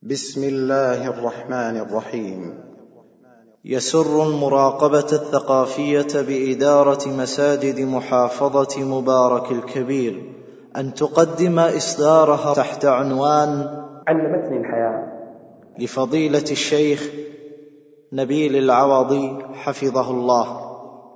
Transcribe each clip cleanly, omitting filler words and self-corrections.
بسم الله الرحمن الرحيم. يسر المراقبة الثقافية بإدارة مساجد محافظة مبارك الكبير أن تقدم إصدارها تحت عنوان علمتني الحياة لفضيلة الشيخ نبيل العوضي حفظه الله.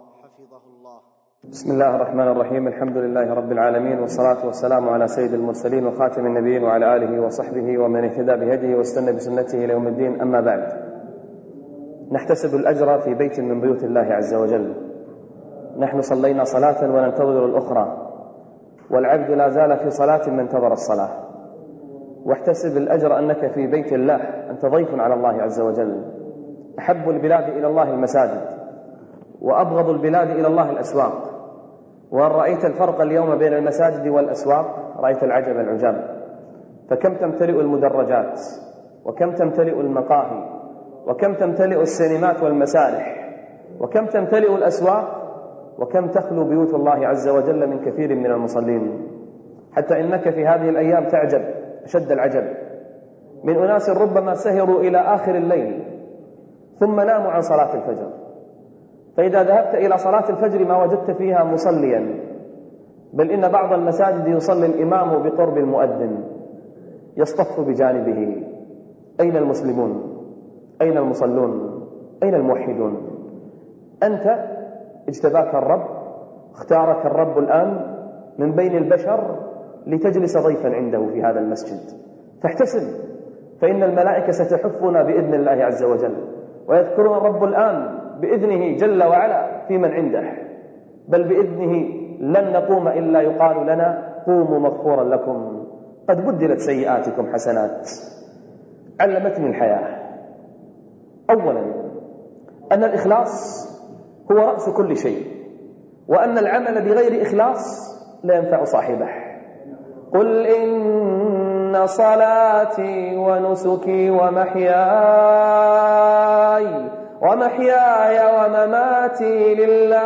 بسم الله الرحمن الرحيم. الحمد لله رب العالمين، والصلاة والسلام على سيد المرسلين وخاتم النبيين وعلى آله وصحبه ومن اهتدى بهديه واستنى بسنته إلى يوم الدين. أما بعد، نحتسب الأجر في بيت من بيوت الله عز وجل. نحن صلينا صلاة وننتظر الأخرى، والعبد لا زال في صلاة من انتظر الصلاة. واحتسب الأجر أنك في بيت الله، أنت ضيف على الله عز وجل. أحب البلاد إلى الله المساجد، وأبغض البلاد إلى الله الأسواق. وأن رأيت الفرق اليوم بين المساجد والأسواق رأيت العجب العجاب. فكم تمتلئ المدرجات، وكم تمتلئ المقاهي، وكم تمتلئ السينمات والمسارح، وكم تمتلئ الأسواق، وكم تخلو بيوت الله عز وجل من كثير من المصلين. حتى إنك في هذه الأيام تعجب أشد العجب من أناس ربما سهروا إلى آخر الليل ثم ناموا عن صلاة الفجر. فإذا ذهبت إلى صلاة الفجر ما وجدت فيها مصليا، بل إن بعض المساجد يصلي الإمام بقرب المؤذن يصطف بجانبه. أين المسلمون؟ أين المصلون؟ أين الموحدون؟ أنت اجتباك الرب، اختارك الرب الآن من بين البشر لتجلس ضيفا عنده في هذا المسجد. فاحتسب، فإن الملائكة ستحفنا بإذن الله عز وجل، ويذكرون الرب الآن بإذنه جل وعلا في من عنده، بل بإذنه لن نقوم إلا يقال لنا قوموا مغفورا لكم قد بدلت سيئاتكم حسنات. علمتني الحياة أولا أن الإخلاص هو رأس كل شيء، وأن العمل بغير إخلاص لا ينفع صاحبه. قل إن صلاتي ونسكي ومحياي ومماتي لله.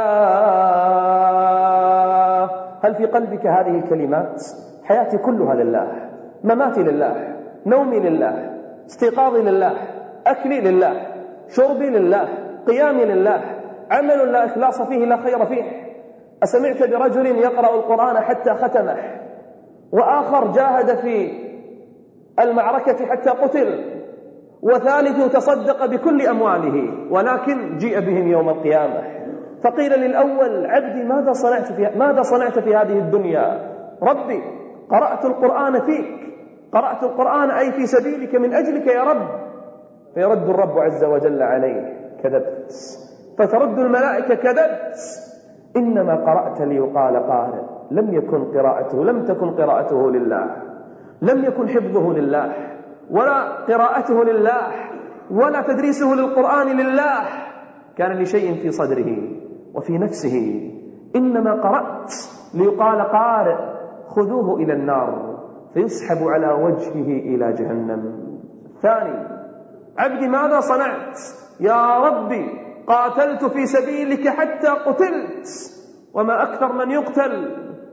هل في قلبك هذه الكلمات؟ حياتي كلها لله، مماتي لله، نومي لله، استيقاظي لله، أكلي لله، شربي لله، قيامي لله. عمل لا إخلاص فيه لا خير فيه. أسمعت برجل يقرأ القرآن حتى ختمه، وآخر جاهد في المعركة حتى قتل، وثالث تصدق بكل أمواله، ولكن جيء بهم يوم القيامة فقيل للأول: عبدي ماذا صنعت في هذه الدنيا؟ ربي قرأت القرآن فيك، قرأت القرآن أي في سبيلك من أجلك يا رب. فيرد الرب عز وجل عليه: كذبت. فترد الملائكة: كذبت، إنما قرأت ليقال قارئ. لم تكن قراءته لله، لم يكن حفظه لله، ولا قراءته لله، ولا تدريسه للقرآن لله. كان لشيء في صدره وفي نفسه. إنما قرأت ليقال قارئ، خذوه إلى النار فيسحب على وجهه إلى جهنم. ثاني: عبدي ماذا صنعت؟ يا ربي قاتلت في سبيلك حتى قتلت، وما أكثر من يقتل.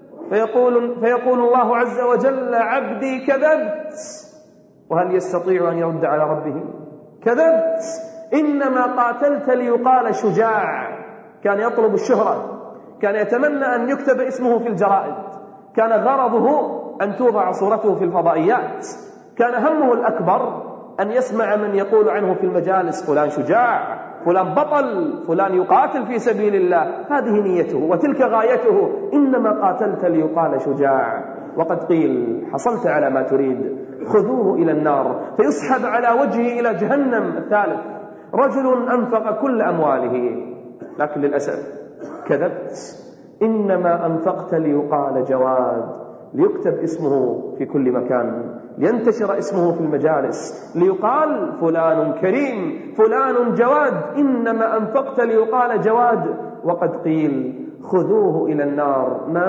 فيقول الله عز وجل: عبدي كذبت. وهل يستطيع أن يرد على ربه؟ كذبت، إنما قاتلت ليقال شجاع. كان يطلب الشهرة، كان يتمنى أن يكتب اسمه في الجرائد، كان غرضه أن توضع صورته في الفضائيات، كان همه الأكبر أن يسمع من يقول عنه في المجالس: فلان شجاع، فلان بطل، فلان يقاتل في سبيل الله. هذه نيته وتلك غايته. إنما قاتلت ليقال شجاع، وقد قيل: حصلت على ما تريد، خذوه إلى النار فيسحب على وجهه إلى جهنم. الثالث: رجل أنفق كل أمواله، لكن للأسف كذبت. إنما أنفقت ليقال جواد، ليكتب اسمه في كل مكان، لينتشر اسمه في المجالس، ليقال فلان كريم، فلان جواد. إنما أنفقت ليقال جواد، وقد قيل: خذوه إلى النار من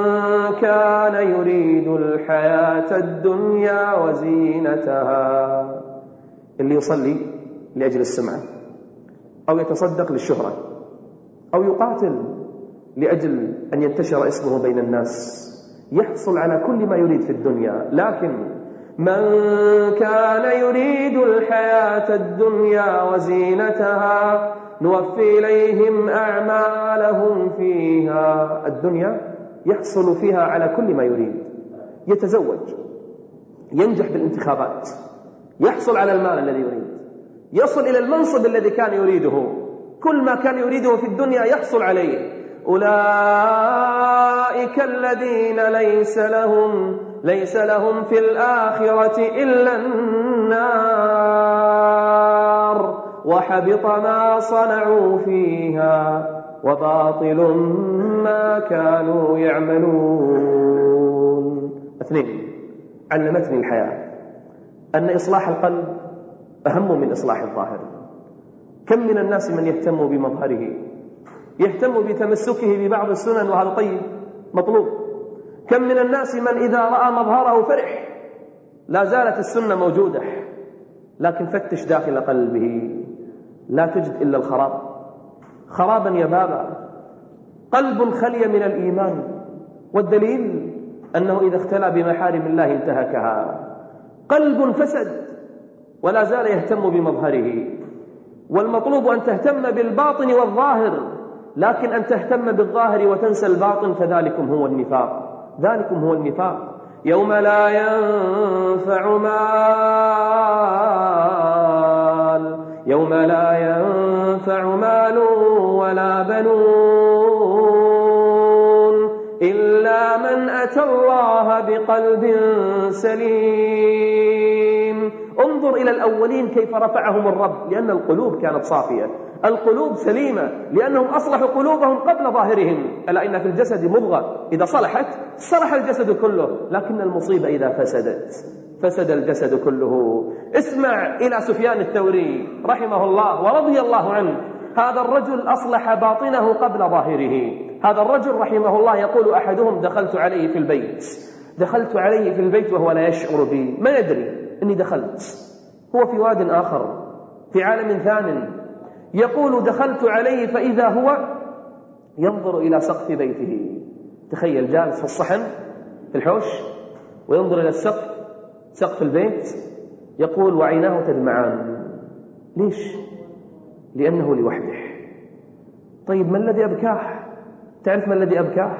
كان يريد الحياة الدنيا وزينتها. اللي يصلي لأجل السمعة، أو يتصدق للشهرة، أو يقاتل لأجل أن ينتشر اسمه بين الناس، يحصل على كل ما يريد في الدنيا، لكن من كان يريد الحياة الدنيا وزينتها نوفي إليهم أعمالهم فيها. الدنيا يحصل فيها على كل ما يريد، يتزوج، ينجح بالانتخابات، يحصل على المال الذي يريد، يصل إلى المنصب الذي كان يريده، كل ما كان يريده في الدنيا يحصل عليه. أولئك الذين ليس لهم في الآخرة إلا النار وحبط ما صنعوا فيها وباطل ما كانوا يعملون. 2. علمتني الحياة أن إصلاح القلب أهم من إصلاح الظاهر. كم من الناس من يهتم بمظهره، يهتم بتمسكه ببعض السنن، وهذا طيب مطلوب. كم من الناس من إذا رأى مظهره فرح. لا زالت السنة موجودة، لكن فتش داخل قلبه لا تجد إلا الخراب، خرابا يبابا، قلب خلي من الإيمان. والدليل أنه إذا اختلى بمحارم الله انتهكها. قلب فسد ولا زال يهتم بمظهره. والمطلوب أن تهتم بالباطن والظاهر، لكن أن تهتم بالظاهر وتنسى الباطن فذلكم هو النفاق. ذلكم هو النفاق. يوم لا ينفع مال ولا بنون إلا من أتى الله بقلب سليم. انظر إلى الأولين كيف رفعهم الرب، لأن القلوب كانت صافية، القلوب سليمة، لأنهم أصلحوا قلوبهم قبل ظاهرهم. ألا إن في الجسد مضغة إذا صلحت صلح الجسد كله، لكن المصيبة إذا فسدت فسد الجسد كله. اسمع إلى سفيان الثوري رحمه الله ورضي الله عنه. هذا الرجل أصلح باطنه قبل ظاهره. هذا الرجل رحمه الله يقول أحدهم: دخلت عليه في البيت وهو لا يشعر بي، ما يدري أني دخلت، هو في واد آخر في عالم ثان. يقول: دخلت عليه فإذا هو ينظر إلى سقف بيته. تخيل جالس في الصحن في الحوش وينظر إلى سقف البيت. يقول: وعيناه تدمعان. ليش؟ لأنه لوحده. طيب ما الذي أبكاه؟ تعرف ما الذي أبكاه؟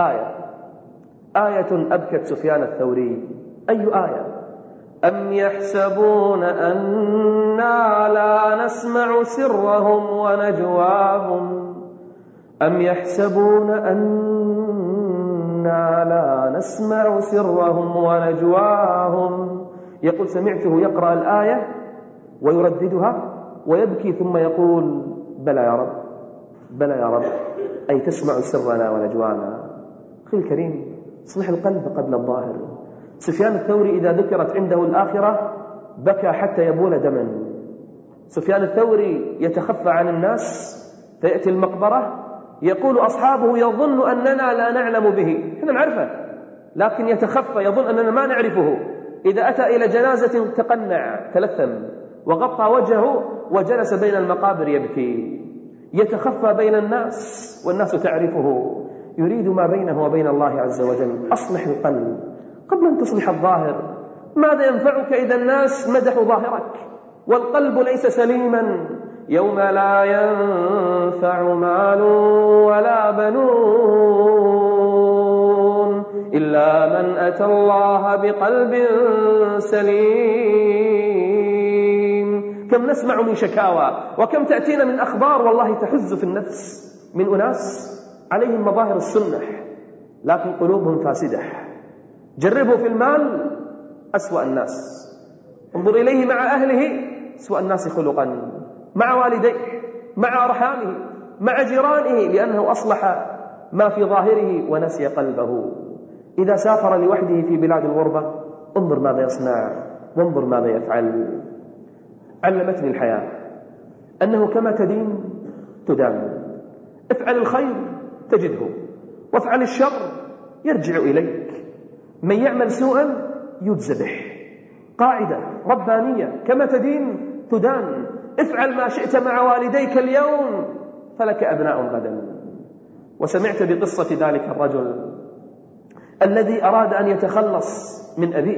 آية أبكت سفيان الثوري. أي آية؟ أم يحسبون أننا لا نسمع سرهم ونجواهم يقول: سمعته يقرأ الآية ويرددها ويبكي ثم يقول: بلى يا رب، أي تسمع سرنا ونجوانا. أخي الكريم، اصلح القلب قبل الظاهر. سفيان الثوري إذا ذكرت عنده الآخرة بكى حتى يبول دما. سفيان الثوري يتخفى عن الناس فيأتي المقبرة، يقول أصحابه: يظن أننا لا نعلم به، احنا نعرفه لكن يتخفى، يظن أننا ما نعرفه. إذا أتى إلى جنازة تقنع، تلثم وغطى وجهه وجلس بين المقابر يبكي، يتخفى بين الناس والناس تعرفه، يريد ما بينه وبين الله عز وجل. أصلح القلب قبل أن تصلح الظاهر. ماذا ينفعك إذا الناس مدحوا ظاهرك والقلب ليس سليما؟ يوم لا ينفع مال ولا بنون إلا من أتى الله بقلب سليم. كم نسمع من شكاوى وكم تأتينا من أخبار والله تحز في النفس من أناس عليهم مظاهر السنة لكن قلوبهم فاسدة. جربه في المال أسوأ الناس، انظر إليه مع أهله أسوأ الناس خلقا، مع والديه، مع أرحامه، مع جيرانه، لأنه أصلح ما في ظاهره ونسي قلبه. إذا سافر لوحده في بلاد الغربة انظر ماذا يصنع وانظر ماذا يفعل. علمتني الحياة أنه كما تدين تدان. افعل الخير تجده وافعل الشر يرجع إليك. من يعمل سوءا يجزى به. قاعدة ربانية: كما تدين تدان. افعل ما شئت مع والديك اليوم فلك أبناء غدا. وسمعت بقصة ذلك الرجل الذي أراد أن يتخلص من أبيه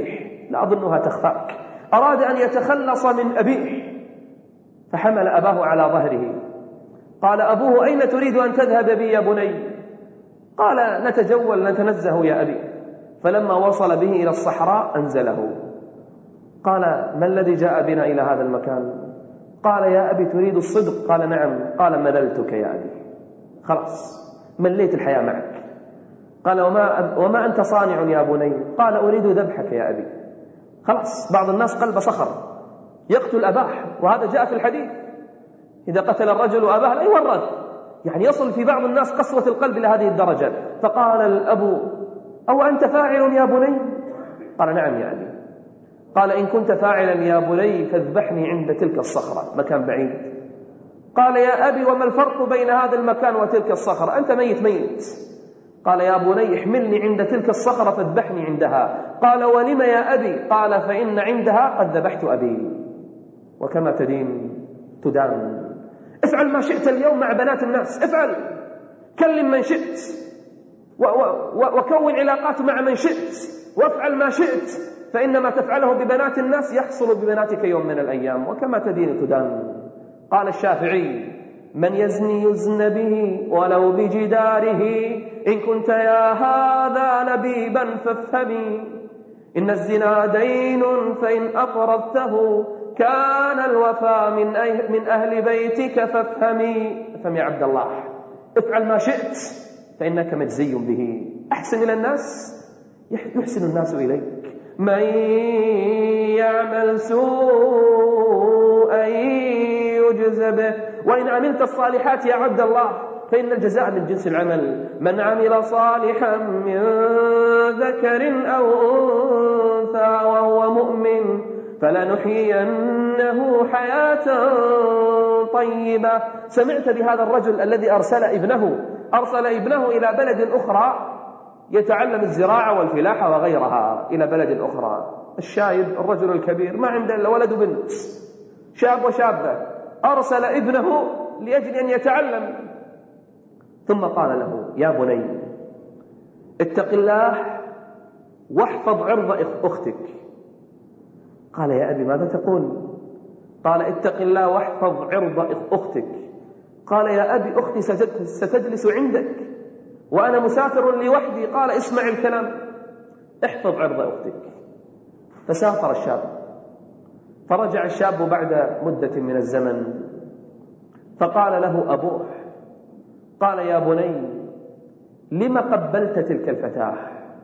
لا أظنها تخفاك. أراد أن يتخلص من أبيه فحمل أباه على ظهره. قال أبوه: أين تريد أن تذهب بي يا بني؟ قال: نتجول نتنزه يا أبي. فلما وصل به إلى الصحراء أنزله. قال: ما الذي جاء بنا إلى هذا المكان؟ قال: يا أبي تريد الصدق؟ قال: نعم. قال: مللتك يا أبي، خلاص مليت الحياة معك. قال: وما أنت صانع يا بني؟ قال: أريد ذبحك يا أبي. خلاص، بعض الناس قلب صخر يقتل أباه، وهذا جاء في الحديث: إذا قتل الرجل أباه لا يورث. يعني يصل في بعض الناس قسوة القلب لهذه الدرجة. فقال الأب: أو أنت فاعل يا بني؟ قال: نعم يا أبي. قال: إن كنت فاعلا يا بني فاذبحني عند تلك الصخرة، مكان بعيد. قال: يا أبي وما الفرق بين هذا المكان وتلك الصخرة؟ أنت ميت. قال: يا بني احملني عند تلك الصخرة فاذبحني عندها. قال: ولم يا أبي؟ قال: فإن عندها قد ذبحت أبي. وكما تدين تدان. افعل ما شئت اليوم مع بنات الناس، افعل، كلم من شئت، وكون علاقات مع من شئت، وافعل ما شئت، فإنما تفعله ببنات الناس يحصل ببناتك يوم من الأيام. وكما تدين تدان. قال الشافعي: من يزني يزن به ولو بجداره، إن كنت يا هذا لبيبا فافهمي، إن الزنا دين فإن أقرضته كان الوفاء من أهل بيتك فافهمي. افهم يا عبد الله، افعل ما شئت فإنك مجزي به. أحسن إلى الناس يحسن الناس إليك. من يعمل سوءا يجز به وإن عملت الصالحات يا عبد الله فإن الجزاء من جنس العمل. من عمل صالحا من ذكر أو أنثى وهو مؤمن فلنحيينه حياة طيبة. سمعت بهذا الرجل الذي أرسل ابنه إلى بلد أخرى يتعلم الزراعة والفلاحة وغيرها، إلى بلد أخرى. الشايب الرجل الكبير ما عنده إلا ولد وبنت، شاب وشابة، أرسل ابنه لأجل أن يتعلم. ثم قال له: يا بني اتق الله واحفظ عرض أختك. قال: يا أبي ماذا تقول؟ قال: اتق الله واحفظ عرض أختك. قال: يا أبي أختي ستجلس عندك وأنا مسافر لوحدي. قال: اسمع الكلام، احفظ عرض أختك. فسافر الشاب، فرجع الشاب بعد مدة من الزمن فقال له أبوه، قال: يا بني لم قبلت تلك الفتاة؟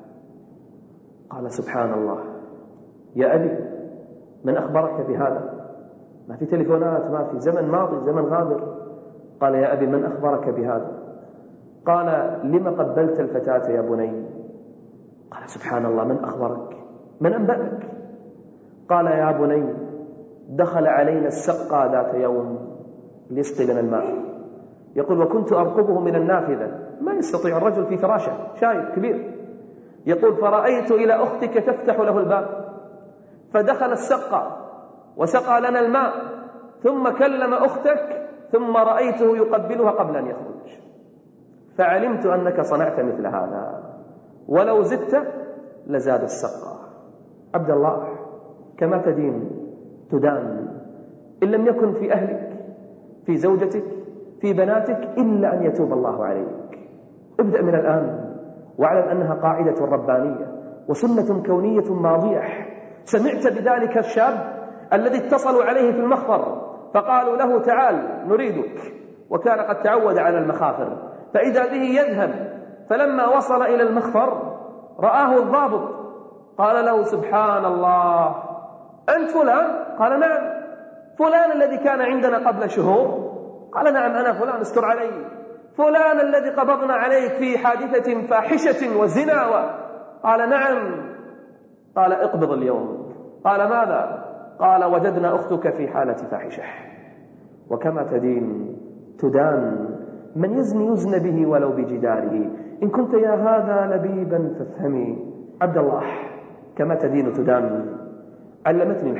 قال: سبحان الله يا أبي، من أخبرك بهذا؟ ما في تليفونات، ما في، زمن ماضي، زمن غابر. قال: يا أبي من أخبرك بهذا؟ قال: لم قبلت الفتاة يا بني؟ قال: سبحان الله، من أخبرك؟ من أنبأك؟ قال: يا بني دخل علينا السقا ذات يوم ليسقي لنا الماء. يقول: وكنت أرقبه من النافذة، ما يستطيع الرجل في فراشه، شايب كبير. يقول: فرأيت إلى أختك تفتح له الباب، فدخل السقا وسقى لنا الماء، ثم كلم أختك، ثم رأيته يقبلها قبل أن يخرج، فعلمت أنك صنعت مثل هذا، ولو زدت لزاد السقا. عبد الله، كما تدين تدان. إن لم يكن في أهلك، في زوجتك، في بناتك، إلا أن يتوب الله عليك. ابدأ من الآن، واعلم أنها قاعدة ربانية وسنة كونية ماضية. سمعت بذلك الشاب الذي اتصلوا عليه في المخفر فقالوا له: تعال نريدك، وكان قد تعود على المخافر، فإذا به يذهب. فلما وصل إلى المخفر رآه الضابط، قال له: سبحان الله، أنت فلان؟ قال: نعم. فلان الذي كان عندنا قبل شهور؟ قال: نعم أنا فلان، استر علي. فلان الذي قبضنا عليك في حادثة فاحشة وزنا؟ قال: نعم. قال: اقبض اليوم. قال: ماذا؟ قال: وجدنا أختك في حالة فاحشة. وكما تدين تدان. من يزني يزن به ولو بجداره، إن كنت يا هذا لبيبا فافهمي. عبد الله، كما تدين تدان. علمتني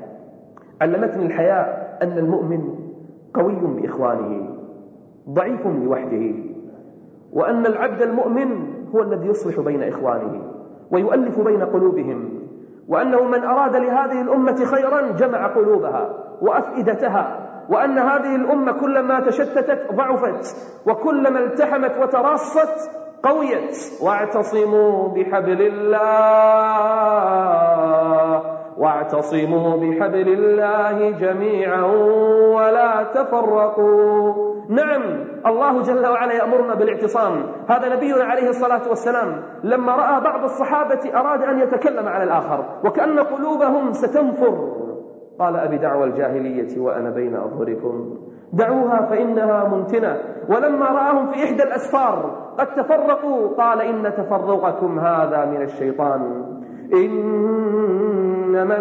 الحياة أن المؤمن قوي بإخوانه، ضعيف لوحده، وأن العبد المؤمن هو الذي يصلح بين إخوانه ويؤلف بين قلوبهم وأنه من أراد لهذه الأمة خيرا جمع قلوبها وأفئدتها، وأن هذه الأمة كلما تشتتت ضعفت، وكلما التحمت وتراصت قويت. واعتصموا بحبل الله جميعا ولا تفرقوا. نعم، الله جل وعلا يأمرنا بالاعتصام. هذا نبينا عليه الصلاة والسلام لما رأى بعض الصحابة أراد أن يتكلم على الآخر وكأن قلوبهم ستنفر، قال: أبي دعوى الجاهلية وأنا بين أظهركم، دعوها فإنها منتنة. ولما رآهم في إحدى الأسفار قد تفرقوا قال: إن تفرقكم هذا من الشيطان، إنما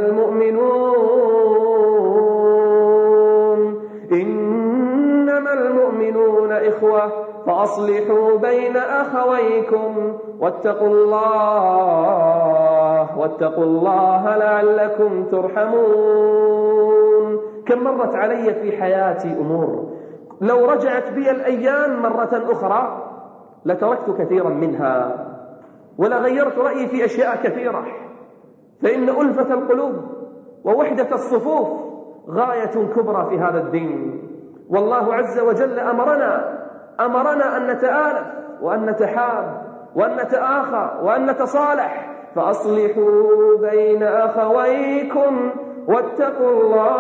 المؤمنون إخوة فأصلحوا بين أخويكم واتقوا الله لعلكم ترحمون. كم مرت علي في حياتي أمور لو رجعت بي الأيام مرة أخرى لتركت كثيرا منها ولغيرت رأيي في أشياء كثيرة، فإن ألفة القلوب ووحدة الصفوف غاية كبرى في هذا الدين. والله عز وجل أمرنا أن نتآلف وأن نتحاب وأن نتآخى وأن نتصالح، فأصلحوا بين أخويكم واتقوا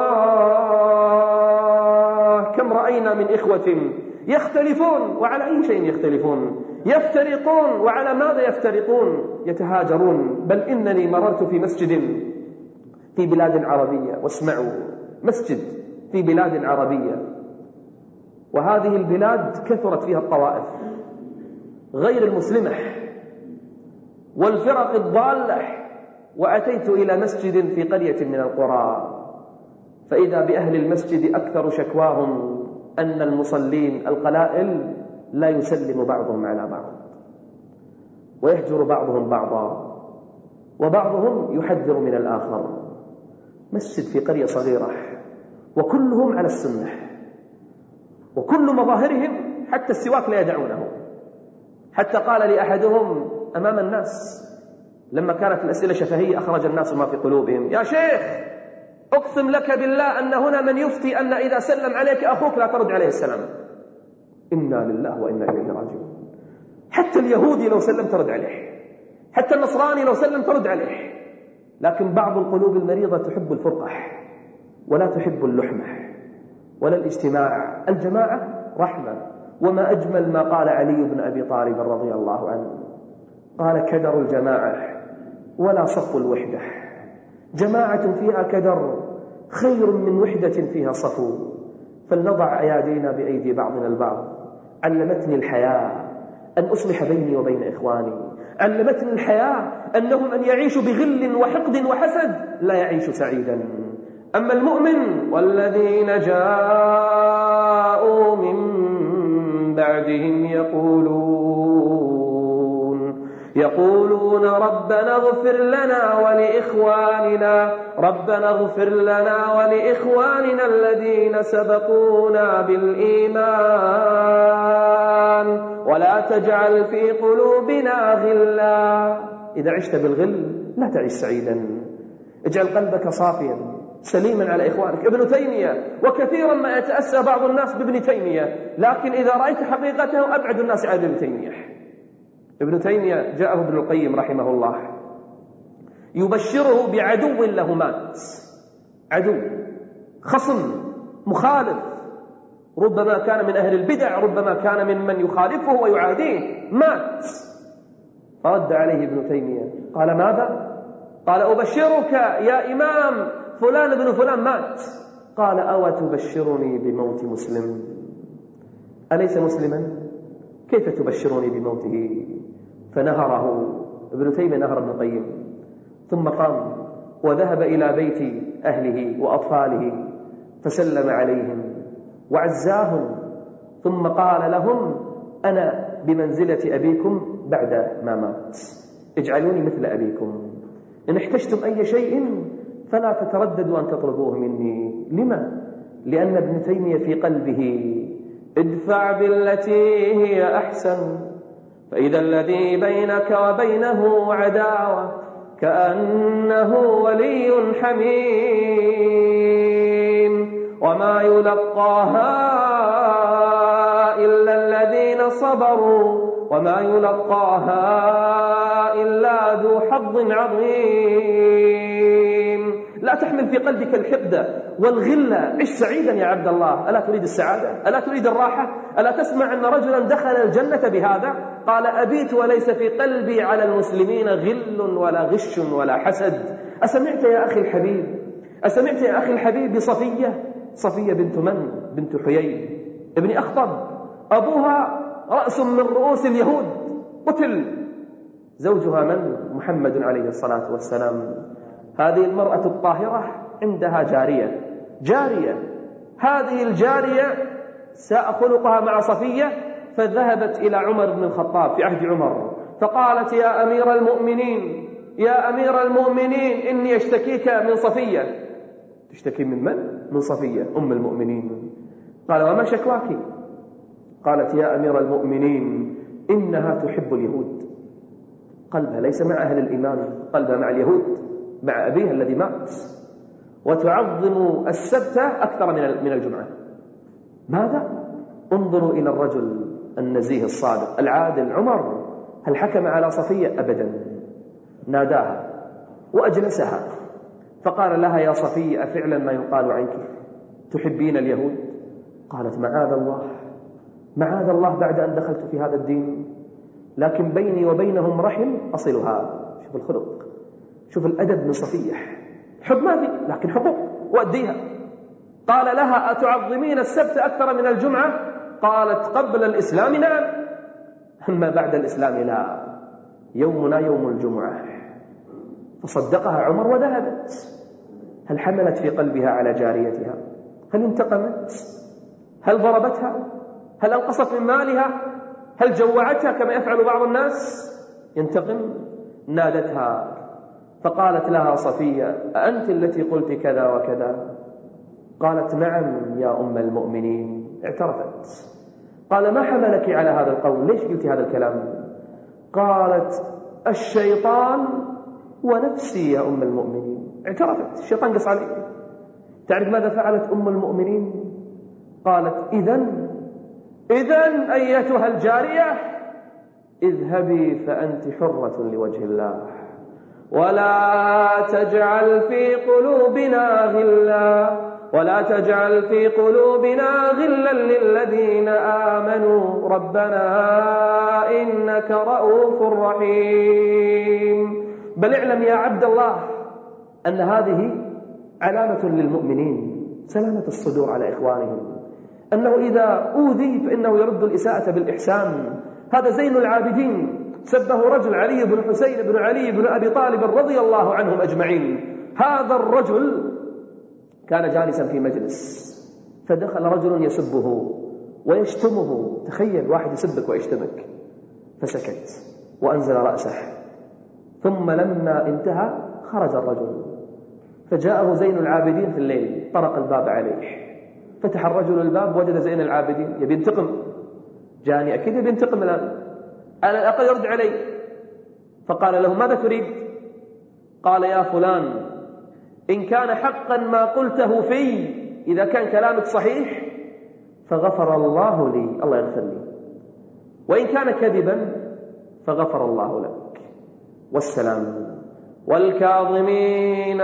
الله. كم رأينا من إخوة يختلفون، وعلى أي شيء يختلفون؟ يفترقون، وعلى ماذا يفترقون؟ يتهاجرون. بل إنني مررت في مسجد في بلاد عربية، واسمعوا، مسجد في بلاد عربية، وهذه البلاد كثرت فيها الطوائف غير المسلمة والفرق الضالة. وأتيت إلى مسجد في قرية من القرى، فإذا بأهل المسجد أكثر شكواهم أن المصلين القلائل لا يسلم بعضهم على بعض، ويهجر بعضهم بعضا، وبعضهم يحذر من الآخر. مسجد في قرية صغيرة وكلهم على السنة، وكل مظاهرهم حتى السواك لا يدعونه. حتى قال لي أحدهم أمام الناس لما كانت الأسئلة شفهية أخرج الناس ما في قلوبهم: يا شيخ، أقسم لك بالله أن هنا من يفتي أن إذا سلم عليك أخوك لا ترد عليه السلام. إنا لله وإنا إليه راجعون. حتى اليهودي لو سلم ترد عليه، حتى النصراني لو سلم ترد عليه. لكن بعض القلوب المريضة تحب الفرقة ولا تحب اللحمة ولا الاجتماع. الجماعة رحمة. وما أجمل ما قال علي بن أبي طالب رضي الله عنه، قال: كدر الجماعة ولا صف الوحدة. جماعة فيها كدر خير من وحدة فيها صفو. فلنضع أيادينا بأيدي بعضنا البعض. علمتني الحياة أن أصلح بيني وبين إخواني. علمتني الحياة أنه من يعيش بغل وحقد وحسد لا يعيش سعيدا. أما المؤمن والذين جاءوا من بعدهم يقولون ربنا اغفر لنا ولإخواننا الذين سبقونا بالإيمان ولا تجعل في قلوبنا غلا. إذا عشت بالغل لا تعيش سعيدا. اجعل قلبك صافيا سليما على إخوانك. ابن تيمية، وكثيرا ما يتأسى بعض الناس بابن تيمية، لكن إذا رأيت حقيقته أبعد الناس عن ابن تيمية. ابن تيمية جاءه ابن القيم رحمه الله يبشره بعدو له مات، عدو خصم مخالف، ربما كان من أهل البدع، ربما كان ممن يخالفه ويعاديه، مات. فرد عليه ابن تيمية قال: ماذا؟ قال: أبشرك يا إمام فلان ابن فلان مات. قال: أو تبشرني بموت مسلم؟ أليس مسلما؟ كيف تبشرني بموته؟ فنهره ابن تيمية، نهر ابن القيم، ثم قام وذهب إلى بيت أهله وأطفاله فسلم عليهم وعزاهم، ثم قال لهم: أنا بمنزلة أبيكم بعد ما مات، اجعلوني مثل أبيكم. إن احتجتم أي شيء فلا تترددوا أن تطلبوه مني. لما؟ لأن ابن تيمية في قلبه: ادفع بالتي هي أحسن فإذا الذي بينك وبينه عداوة كأنه ولي حميم وما يلقاها إلا الذين صبروا وما يلقاها إلا ذو حظ عظيم. لا تحمل في قلبك الحقد والغلة. عش سعيدا يا عبد الله. ألا تريد السعادة؟ ألا تريد الراحة؟ ألا تسمع أن رجلا دخل الجنة بهذا؟ قال أبيت وليس في قلبي على المسلمين غل ولا غش ولا حسد. أسمعت يا أخي الحبيب؟ أسمعت يا أخي الحبيب بصفية؟ صفية بنت من؟ بنت حيي ابن أخطب، أبوها رأس من رؤوس اليهود قتل. زوجها من؟ محمد عليه الصلاة والسلام. هذه المرأة الطاهرة عندها جارية. هذه الجارية ساء خلقها مع صفية، فذهبت إلى عمر بن الخطاب في عهد عمر فقالت يا أمير المؤمنين، يا أمير المؤمنين إني أشتكيك من صفية. تشتكي من من؟ من صفية أم المؤمنين. قال وما شكواك؟ قالت يا أمير المؤمنين إنها تحب اليهود. قلبها ليس مع أهل الإيمان، قلبها مع اليهود، مع أبيها الذي مات، وتعظم السبت أكثر من الجمعة. ماذا؟ انظروا إلى الرجل النزيه الصادق العادل عمر، هل حكم على صفية؟ أبدا. ناداها وأجلسها فقال لها يا صفية أفعلا ما يقال عنك؟ تحبين اليهود؟ قالت معاذ الله، معاذ الله بعد أن دخلت في هذا الدين، لكن بيني وبينهم رحم أصلها. شوف الخلق، شوف الأدب من صفية. حب ما في، لكن حقوق وأديها. قال لها أتعظمين السبت أكثر من الجمعة؟ قالت قبل الإسلام نعم، أما بعد الإسلام لا، يومنا يوم الجمعة. فصدقها عمر وذهبت. هل حملت في قلبها على جاريتها؟ هل انتقمت؟ هل ضربتها؟ هل أنقصت من مالها؟ هل جوعتها كما يفعل بعض الناس؟ ينتقم. نادتها فقالت لها صفية أأنت التي قلت كذا وكذا؟ قالت نعم يا أم المؤمنين. اعترفت. قال ما حملك على هذا القول؟ ليش قلت هذا الكلام؟ قالت الشيطان ونفسي يا أم المؤمنين. اعترفت، الشيطان قص عليك. تعرف ماذا فعلت أم المؤمنين؟ قالت إذن أيتها الجارية اذهبي فأنت حرة لوجه الله، ولا تجعل في قلوبنا غلا للذين آمنوا ربنا إنك رؤوف رحيم. بل اعلم يا عبد الله أن هذه علامة للمؤمنين، سلامة الصدور على إخوانهم، أنه إذا أوذي فإنه يرد الإساءة بالإحسان. هذا زين العابدين، سبه رجل علي بن حسين بن علي بن أبي طالب رضي الله عنهم أجمعين. هذا الرجل كان جالسا في مجلس، فدخل رجل يسبه ويشتمه. تخيل واحد يسبك ويشتمك. فسكت وأنزل رأسه، ثم لما انتهى خرج الرجل، فجاءه زين العابدين في الليل، طرق الباب عليه، فتح الرجل الباب وجد زين العابدين يبي ينتقم. جاني أكيد يبي ينتقم الآن، على الأقل يرد علي. فقال له ماذا تريد؟ قال يا فلان إن كان حقا ما قلته في، إذا كان كلامك صحيح فغفر الله لي، الله يغفر لي، وإن كان كذبا فغفر الله لك، والسلام. والكاظمين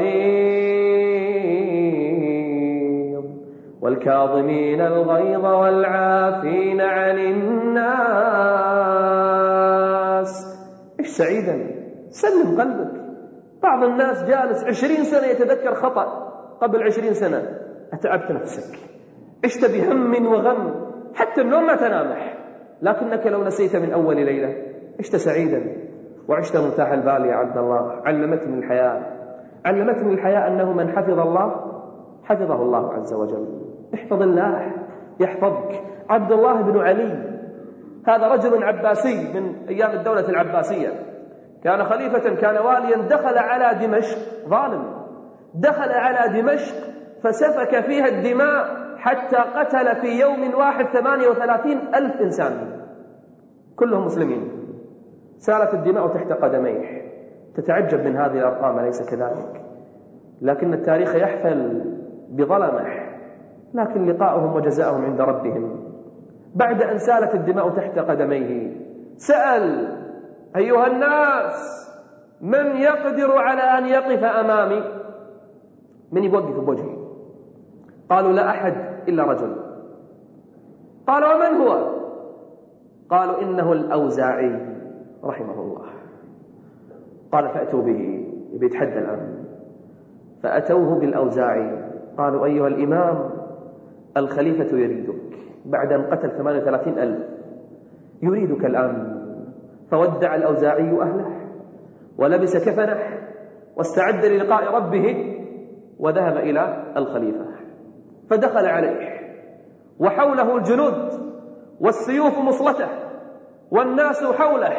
الغيظ والعافين عن الناس. إيش سعيدا، سلم قلبك. بعض الناس جالس 20 سنة يتذكر خطأ قبل 20 سنة. أتعبت نفسك، عشت بهم وغم، حتى النوم ما تنامح، لكنك لو نسيت من أول ليلة عشت سعيدا وعشت مرتاح البال يا عبد الله. علمتني الحياة أنه من حفظ الله حفظه الله عز وجل. احفظ الله يحفظك. عبد الله بن علي هذا رجل عباسي من أيام الدولة العباسية، كان خليفة، كان واليا، دخل على دمشق، ظالم، دخل على دمشق فسفك فيها الدماء حتى قتل في يوم واحد 38,000 إنسان كلهم مسلمين. سالت الدماء تحت قدميه، تتعجب من هذه الأرقام، أليس كذلك؟ لكن التاريخ يحفل بظلمه، لكن لقاؤهم وجزاؤهم عند ربهم. بعد أن سالت الدماء تحت قدميه سأل: أيها الناس، من يقدر على أن يقف أمامي؟ من يوقف بوجهي؟ قالوا: لا أحد إلا رجل. قال: ومن هو؟ قالوا: إنه الأوزاعي رحمه الله. قال: فأتوا به، بيتحدى الآن. فأتوه بالأوزاعي، قالوا: أيها الإمام، الخليفة يريدك بعد أن قتل 38,000، يريدك الآن. فودع الأوزاعي أهله ولبس كفنه واستعد للقاء ربه، وذهب إلى الخليفة. فدخل عليه وحوله الجنود والسيوف مصلته والناس حوله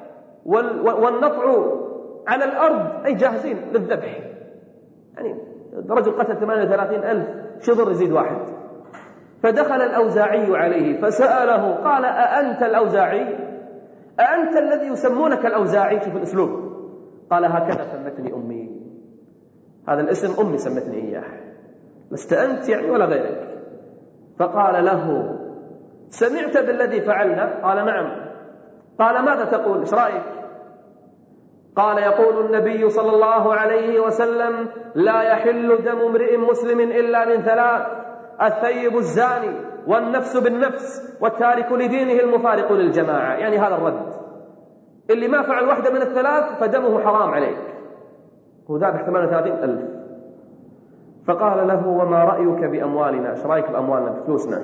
والنطع على الأرض، أي جاهزين للذبح. يعني رجل قتل 38,000، شبر يزيد واحد. فدخل الأوزاعي عليه فسأله، قال: أأنت الأوزاعي؟ أأنت الذي يسمونك الأوزاعي؟ شوف الأسلوب. قال: هكذا سمتني أمي، هذا الاسم أمي سمتني إياه، لست أنت يعني ولا غيرك. فقال له: سمعت بالذي فعلنا؟ قال: نعم. قال: ماذا تقول؟ إيش رأيك؟ قال: يقول النبي صلى الله عليه وسلم: لا يحل دم امرئ مسلم إلا من ثلاث: الثيب الزاني، والنفس بالنفس، والتارك لدينه المفارق للجماعة. يعني هذا الرد، اللي ما فعل واحدة من الثلاث فدمه حرام عليك. هو ذابح 38,000. فقال له: وما رأيك بأموالنا؟ ايش رأيك بأموالنا، بفلوسنا؟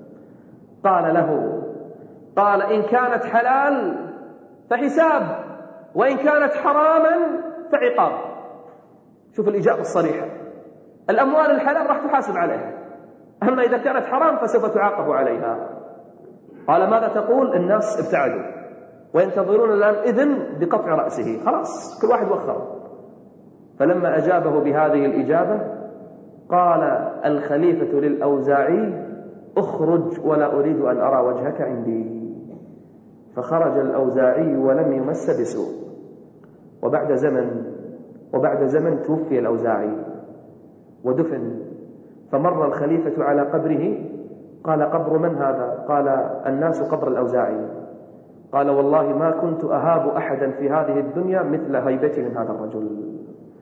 قال له: قال: إن كانت حلال فحساب، وإن كانت حراما فعقاب. شوف الإجابة الصريحة، الأموال الحلال راح تحاسب عليها، أما إذا كانت حرام فسوف تعاقب عليها. قال: ماذا تقول؟ الناس ابتعدوا وينتظرون الآن إذن بقطع رأسه، خلاص كل واحد وخر. فلما أجابه بهذه الإجابة قال الخليفة للأوزاعي: اخرج ولا أريد أن أرى وجهك عندي. فخرج الأوزاعي ولم يمس بسوء. وبعد زمن توفي الأوزاعي ودفن. فمر الخليفة على قبره، قال: قبر من هذا؟ قال: الناس قبر الأوزاعي. قال: والله ما كنت أهاب أحدا في هذه الدنيا مثل هيبتي من هذا الرجل،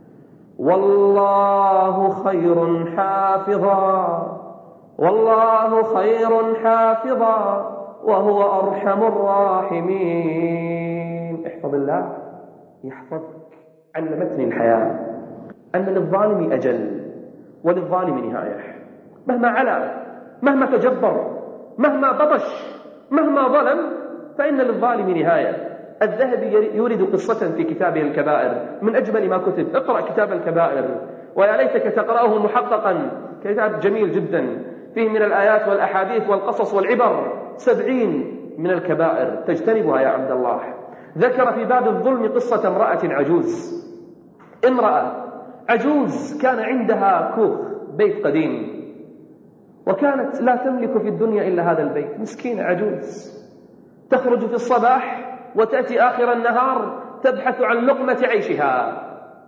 والله خير حافظا، والله خير حافظا، وهو أرحم الراحمين. احفظ الله يحفظك. علمتني الحياة أن للظالم أجل وللظالم نهاية. مهما علا، مهما تجبر، مهما بطش، مهما ظلم، فإن للظالم نهاية. الذهبي يورد قصة في كتابه الكبائر من أجمل ما كتب. اقرأ كتاب الكبائر، ويا ليتك تقرأه محققا، كتاب جميل جدا فيه من الآيات والأحاديث والقصص والعبر 70 من الكبائر تجتنبها يا عبد الله. ذكر في باب الظلم قصة امرأة عجوز، امرأة عجوز كان عندها كوخ، بيت قديم، وكانت لا تملك في الدنيا إلا هذا البيت. مسكينة عجوز تخرج في الصباح وتأتي آخر النهار تبحث عن لقمة عيشها.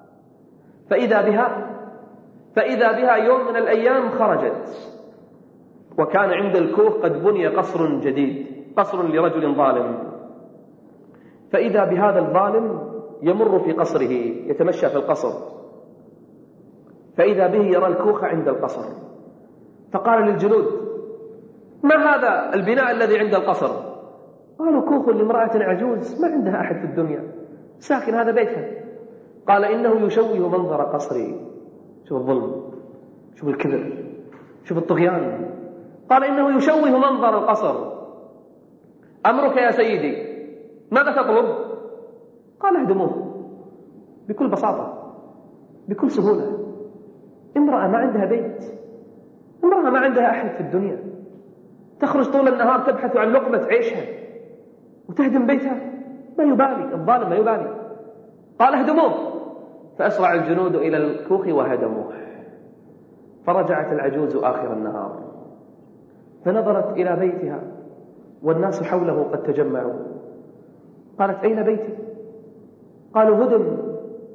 فإذا بها يوم من الأيام خرجت، وكان عند الكوخ قد بني قصر جديد، قصر لرجل ظالم. فإذا بهذا الظالم يمر في قصره، يتمشى في القصر، فإذا به يرى الكوخ عند القصر. فقال للجنود: ما هذا البناء الذي عند القصر؟ قالوا: كوخ لامرأة عجوز ما عندها أحد في الدنيا، ساكن هذا بيتها. قال: إنه يشوه منظر قصري. شوف الظلم، شوف الكبر، شوف الطغيان. قال: إنه يشوه منظر القصر. أمرك يا سيدي، ماذا تطلب؟ قال: اهدموه. بكل بساطة، بكل سهولة. امرأة ما عندها بيت، امرأة ما عندها أحد في الدنيا، تخرج طول النهار تبحث عن لقمة عيشها وتهدم بيتها. ما يبالي الظالم، ما يبالي. قال: اهدموه. فأسرع الجنود إلى الكوخ وهدموه. فرجعت العجوز آخر النهار فنظرت إلى بيتها والناس حوله قد تجمعوا. قالت: أين بيتي؟ قالوا: هدم.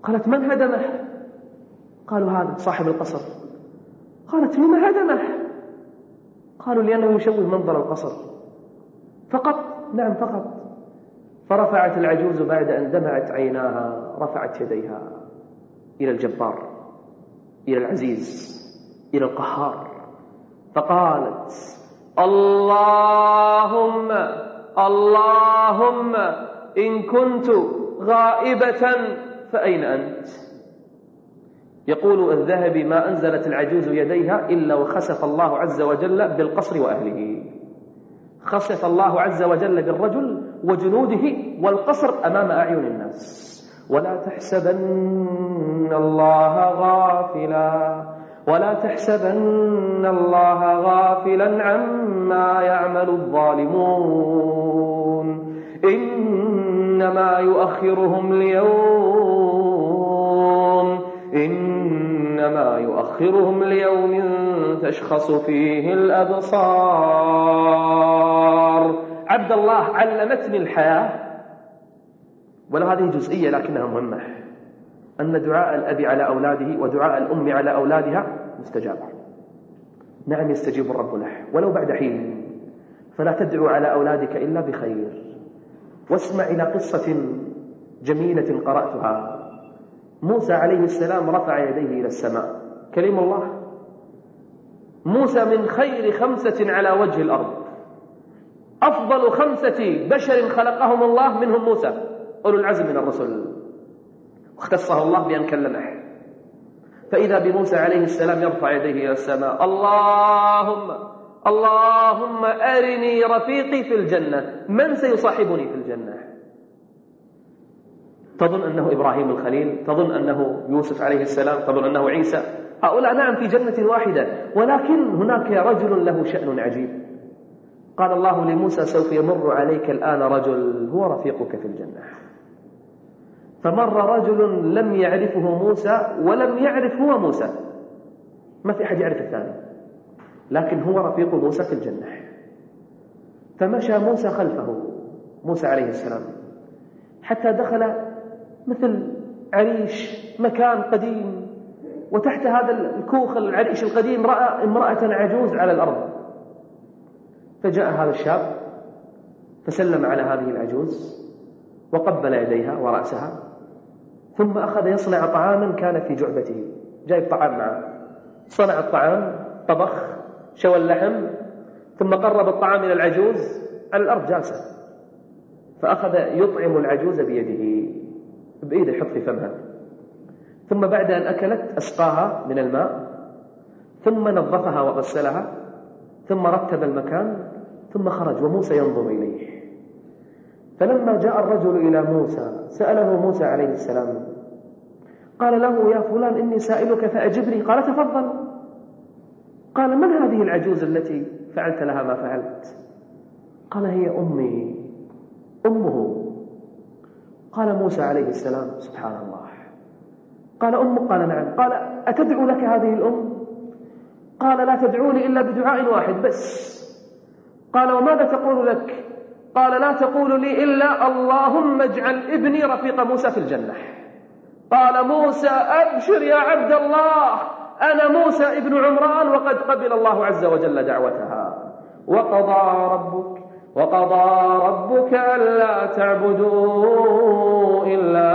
قالت: من هدمه؟ قالوا: هذا صاحب القصر. قالت: لما هدمه؟ قالوا: لأنه يشوه منظر القصر. فقط؟ نعم فقط. فرفعت العجوز بعد أن دمعت عيناها، رفعت يديها إلى الجبار، إلى العزيز، إلى القهار، فقالت: اللهم اللهم إن كنت غائبة فأين أنت؟ يقول الذهبي: ما أنزلت العجوز يديها إلا وخسف الله عز وجل بالقصر وأهله. خسف الله عز وجل بالرجل وجنوده والقصر أمام أعين الناس. ولا تحسبن الله غافلا عما يعمل الظالمون، إنما يؤخرهم ليوم تشخص فيه الأبصار. عبد الله علمتني الحياة، ولا هذه جزئية لكنها مهمة، أن دعاء الأب على أولاده ودعاء الأم على أولادها مستجاب. نعم يستجيب الرب له ولو بعد حين، فلا تدعو على أولادك إلا بخير. واسمع إلى قصة جميلة قرأتها. موسى عليه السلام رفع يديه إلى السماء، كلم الله. موسى من خير 5 على وجه الأرض، أفضل 5 بشر خلقهم الله منهم موسى أولو العزم من الرسل، واختصه الله بأن كلمه. فإذا بموسى عليه السلام يرفع يديه إلى السماء: اللهم أرني رفيقي في الجنة، من سيصاحبني في الجنة؟ تظن أنه إبراهيم الخليل، تظن أنه يوسف عليه السلام، تظن أنه عيسى، هؤلاء نعم في جنة واحدة، ولكن هناك رجل له شأن عجيب. قال الله لموسى: سوف يمر عليك الآن رجل هو رفيقك في الجنة. فمر رجل لم يعرفه موسى ولم يعرف هو موسى، ما في أحد يعرف الثاني، لكن هو رفيق موسى في الجنة. فمشى موسى خلفه، موسى عليه السلام، حتى دخل مثل عريش، مكان قديم، وتحت هذا الكوخ العريش القديم رأى امرأة عجوز على الأرض. فجاء هذا الشاب فسلم على هذه العجوز وقبل يديها ورأسها، ثم أخذ يصنع طعاما كان في جعبته، جايب طعام معه، صنع الطعام، طبخ، شوى اللحم، ثم قرب الطعام إلى العجوز على الأرض جالسة، فأخذ يطعم العجوز بإيده يحط في فمها، ثم بعد أن أكلت أسقاها من الماء، ثم نظفها وغسلها، ثم رتب المكان، ثم خرج وموسى ينظر إليه. فلما جاء الرجل إلى موسى سأله موسى عليه السلام، قال له: يا فلان إني سائلك فأجبني. قال: تفضل. قال: من هذه العجوز التي فعلت لها ما فعلت؟ قال: هي أمه. قال موسى عليه السلام: سبحان الله. قال: أمك؟ قال: نعم. قال: أتدعو لك هذه الأم؟ قال: لا تدعوني إلا بدعاء واحد بس. قال: وماذا تقول لك؟ قال: لا تقول لي إلا اللهم اجعل ابني رفيق موسى في الجنة. قال موسى: أبشر يا عبد الله، أنا موسى ابن عمران، وقد قبل الله عز وجل دعوتها. وقضى ربك ألا تعبدوا إلا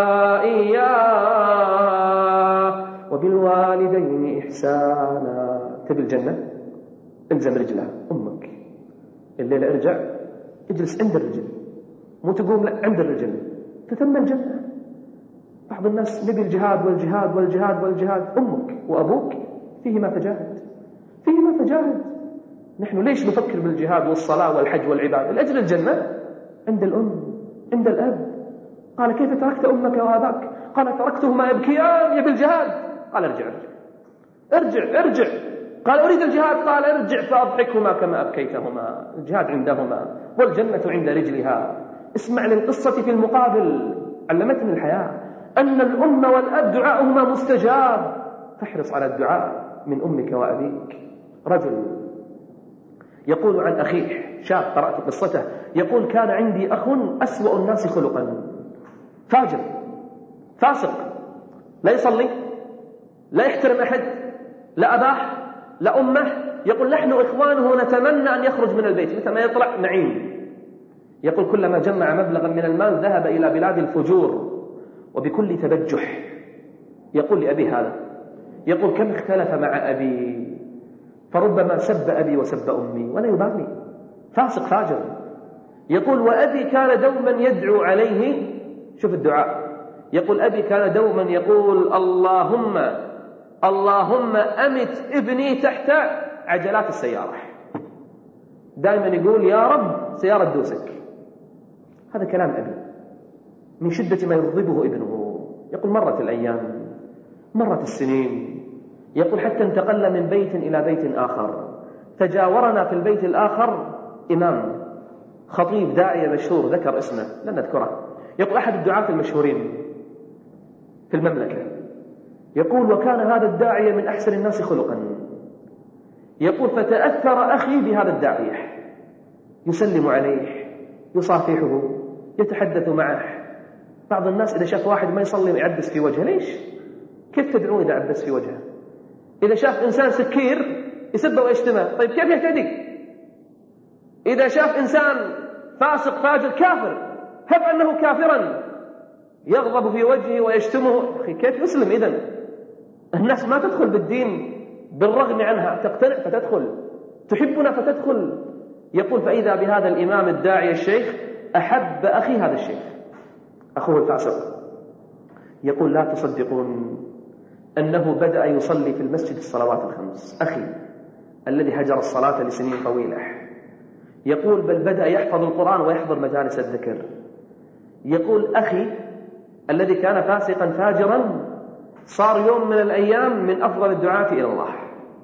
إياه وبالوالدين إحسانا. تبي الجنة؟ الزم رجلها أمك، الليلة ارجع اجلس عند الرجل، مو تقوم لا، عند الرجل، تتم الجنة. بعض الناس نبي الجهاد والجهاد والجهاد والجهاد، أمك وأبوك فيهما فجاهد. نحن ليش نفكر بالجهاد والصلاة والحج والعبادة؟ لأجل الجنة. عند الأم، عند الأب. قال: كيف تركت أمك وأباك؟ قال: تركتهما يبكيان يبي الجهاد. قال: ارجع. قال: أريد الجهاد. قال: ارجع فأضحكهما كما أبكيتهما. الجهاد عندهما والجنة عند رجلها. اسمع للقصة في المقابل، علمتني الحياة أن الأم والأب دعاؤهما مستجاب، فاحرص على الدعاء من أمك وأبيك. رجل يقول عن أخيه، شاب قرأت قصته، يقول: كان عندي أخ أسوأ الناس خلقا، فاجر، فاسق، لا يصلي، لا يحترم أحد، لا أباه، لا أمه. يقول نحن إخوانه نتمنى أن يخرج من البيت متى ما يطلع نعيم. يقول كلما جمع مبلغا من المال ذهب إلى بلاد الفجور وبكل تبجح. يقول لأبي هذا، يقول كم اختلف مع أبي فربما سب أبي وسب أمي ولا يبالي، فاسق فاجر. يقول وأبي كان دوما يدعو عليه، شوف الدعاء، يقول أبي كان دوما يقول اللهم أمت ابني تحت عجلات السيارة. دائما يقول يا رب سيارة دوسك. هذا كلام أبي من شدة ما يغضبه ابنه. يقول مرت الأيام، مرت السنين، يقول حتى انتقلنا من بيت إلى بيت آخر، تجاورنا في البيت الآخر إمام خطيب داعية مشهور ذكر اسمه لن نذكره، يقول أحد الدعاة المشهورين في المملكة. يقول وكان هذا الداعية من أحسن الناس خلقا. يقول فتأثر أخي بهذا الداعية، يسلم عليه، يصافحه، يتحدث معه. بعض الناس إذا شاف واحد ما يصلي يعبس في وجهه، ليش؟ كيف تدعون إذا عبس في وجهه؟ إذا شاف إنسان سكير يسبه ويشتمه، طيب كيف يهتدي؟ إذا شاف إنسان فاسق فاجر كافر هب أنه كافرا يغضب في وجهه ويشتمه، أخي كيف يسلم؟ إذن الناس ما تدخل بالدين بالرغم عنها، تقتنع فتدخل، تحبنا فتدخل. يقول فإذا بهذا الإمام الداعي الشيخ أحب أخي هذا الشيخ أخوه الفاسق. يقول لا تصدقون أنه بدأ يصلي في المسجد الصلوات الخمس، أخي الذي هجر الصلاة لسنين طويلة. يقول بل بدأ يحفظ القرآن ويحضر مجالس الذكر. يقول أخي الذي كان فاسقا فاجرا صار يوم من الأيام من أفضل الدعاة إلى الله.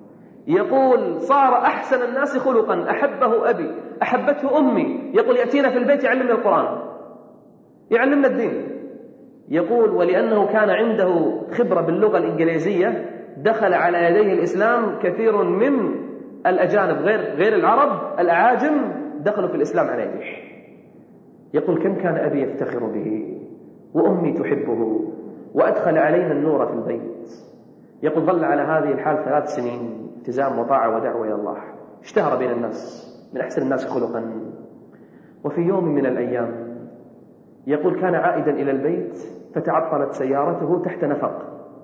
يقول صار أحسن الناس خلقا، أحبه أبي، أحبته أمي. يقول يأتينا في البيت يعلمنا القرآن، يعلمنا الدين. يقول ولأنه كان عنده خبرة باللغة الإنجليزية دخل على يديه الإسلام كثير من الأجانب غير العرب، الأعاجم دخلوا في الإسلام على يديه. يقول كم كان أبي يفتخر به وأمي تحبه وأدخل علينا النور في البيت. يقول ظل على هذه الحال 3 سنين التزام وطاعة ودعوة إلى الله، اشتهر بين الناس من أحسن الناس خلقا. وفي يوم من الأيام يقول كان عائدا إلى البيت فتعطلت سيارته تحت نفق.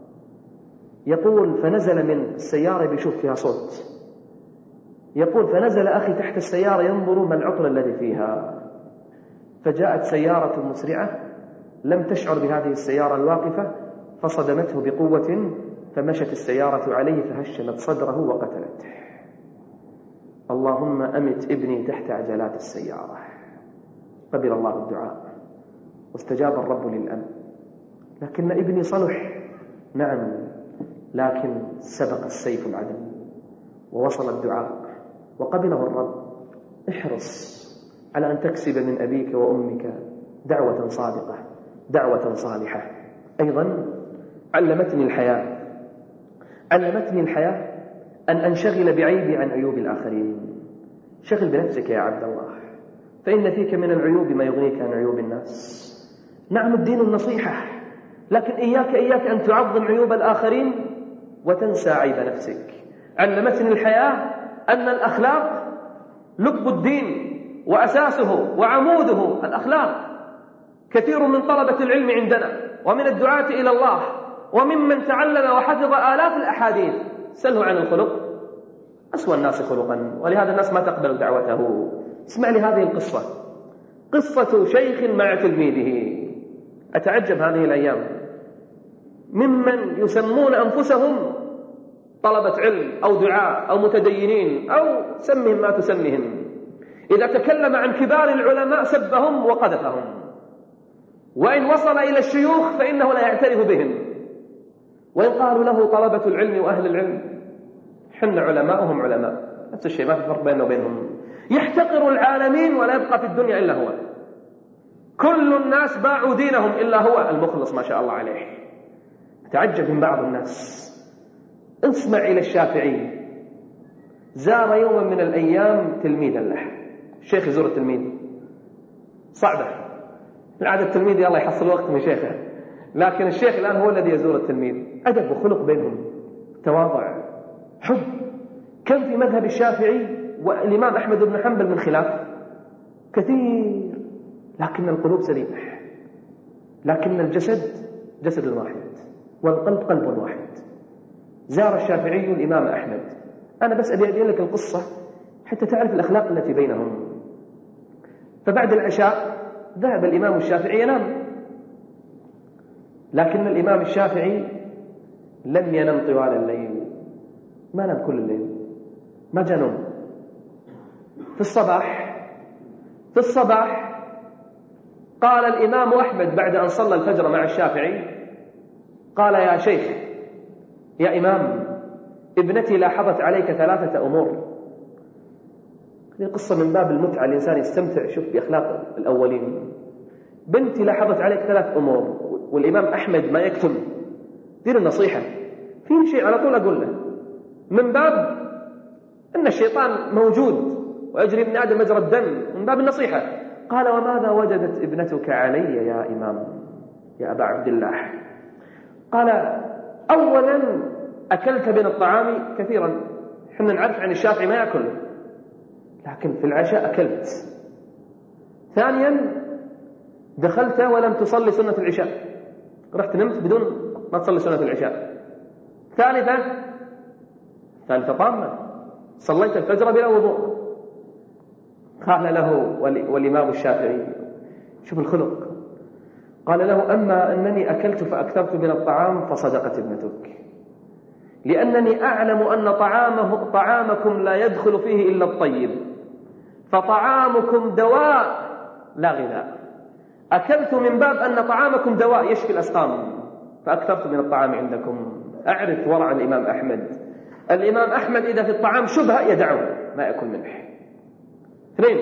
يقول فنزل من السيارة بيشوف فيها صوت. يقول فنزل أخي تحت السيارة ينظر ما العطل الذي فيها، فجاءت سيارة مسرعة لم تشعر بهذه السيارة الواقفة فصدمته بقوة، فمشت السيارة عليه فهشمت صدره وقتلته. اللهم أمت ابني تحت عجلات السيارة. قبل الله الدعاء واستجاب الرب للأمن. لكن ابني صلح، نعم، لكن سبق السيف العدل ووصل الدعاء وقبله الرب. احرص على أن تكسب من أبيك وأمك دعوة صادقة، دعوة صالحة. أيضا علمتني الحياة أن أنشغل بعيبي عن عيوب الآخرين. شغل بنفسك يا عبد الله، فإن فيك من العيوب ما يغنيك عن عيوب الناس. نعم الدين النصيحة، لكن إياك أن تعظم عيوب الآخرين وتنسى عيب نفسك. علمتني الحياة أن الأخلاق لب الدين وأساسه وعموده الأخلاق. كثير من طلبة العلم عندنا ومن الدعاة إلى الله وممن تعلم وحفظ آلاف الأحاديث سله عن الخلق، أسوأ الناس خلقا، ولهذا الناس ما تقبل دعوته. اسمع لي هذه القصة، قصة شيخ مع تلميذه. أتعجب هذه الأيام ممن يسمون أنفسهم طلبة علم أو دعاء أو متدينين أو سمهم ما تسمهم، إذا تكلم عن كبار العلماء سبهم وقذفهم، وإن وصل إلى الشيوخ فإنه لا يعترف بهم، وإن قالوا له طلبة العلم وأهل العلم حن علماءهم علماء، نفس الشيء ما في فرق بينه وبينهم. يحتقر العالمين ولا يبقى في الدنيا إلا هو. كل الناس باعوا دينهم إلا هو المخلص ما شاء الله عليه. تعجب من بعض الناس. اسمع إلى الشافعي، زار يوما من الأيام تلميذا له. الشيخ يزور التلميذ صعبة، العادة التلميذ يلا يحصل وقت من شيخه، لكن الشيخ الآن هو الذي يزور التلميذ. أدب وخلق بينهم، تواضع، حب. كم في مذهب الشافعي والإمام أحمد بن حنبل من خلاف كثير، لكن القلوب سليمة، لكن الجسد جسد واحد والقلب قلب واحد. زار الشافعي الإمام أحمد. أنا بس أبي أبين لك القصة حتى تعرف الأخلاق التي بينهم. فبعد العشاء ذهب الإمام الشافعي ينام، لكن الإمام الشافعي لم ينم طوال الليل، ما نام كل الليل، ما جاء نوم. في الصباح قال الإمام أحمد بعد أن صلى الفجر مع الشافعي، قال: يا شيخ، يا إمام، ابنتي لاحظت عليك 3 أمور. هذه قصة من باب المتعة، الإنسان يستمتع شوف بأخلاق الأولين. بنتي لاحظت عليك 3 أمور، والإمام أحمد ما يكتم، دير النصيحة، في شيء على طول أقول له، من باب أن الشيطان موجود ويجري من آدم مجرى الدم، من باب النصيحة. قال: وماذا وجدت ابنتك علي يا إمام يا أبا عبد الله؟ قال: أولا أكلت من الطعام كثيرا، حنا نعرف عن الشافعي ما يأكل، لكن في العشاء أكلت. ثانيا دخلت ولم تصلي سنة العشاء، رحت نمت بدون ما تصلي سنة العشاء. ثالثة طامة، صليت الفجر بلا وضوء. قال له والإمام الشافعي، شوف الخلق، قال له: أما أنني أكلت فأكثرت من الطعام فصدقت ابنتك، لأنني أعلم أن طعامكم لا يدخل فيه إلا الطيب، فطعامكم دواء لا غذاء. أكلت من باب أن طعامكم دواء يشفي الأسقام، فأكثرت من الطعام عندكم. أعرف ورع الإمام أحمد. الإمام أحمد إذا في الطعام شبهة يدعوه ما يأكل منه. 2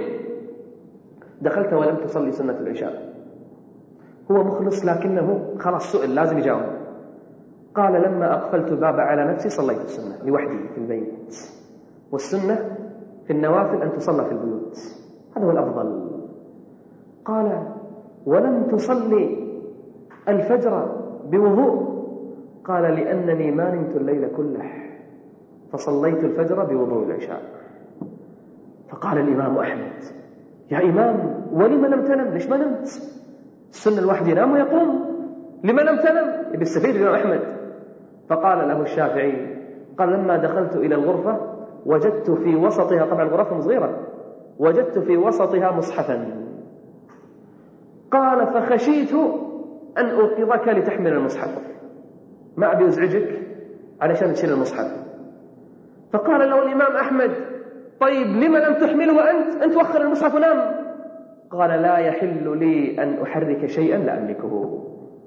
دخلت ولم تصلي سنة العشاء. هو مخلص لكنه خلاص سئل لازم يجاوب. قال: لما أقفلت الباب على نفسي صليت السنة لوحدي في البيت، والسنة في النوافل أن تصلى في البيوت، هذا هو الأفضل. قال: ولم تصلي الفجر بوضوء؟ قال: لأنني ما نمت الليل كله فصليت الفجر بوضوء العشاء. فقال الإمام أحمد: يا إمام، ولما لم تنم؟ ليش ما نمت؟ السنة الواحد ينام ويقوم، لما لم تنم؟ يستفيد الإمام أحمد. فقال له الشافعي، قال: لما دخلت إلى الغرفة وجدت في وسطها، طبعا الغرفة صغيرة، وجدت في وسطها مصحفا. قال: فخشيت أن أوقظك لتحمل المصحف، ما أبي أزعجك علشان تشيل المصحف. فقال له الإمام أحمد: طيب لما لم تحمله أنت وخر المصحف ونام؟ قال: لا يحل لي أن أحرك شيئا لا أملكه.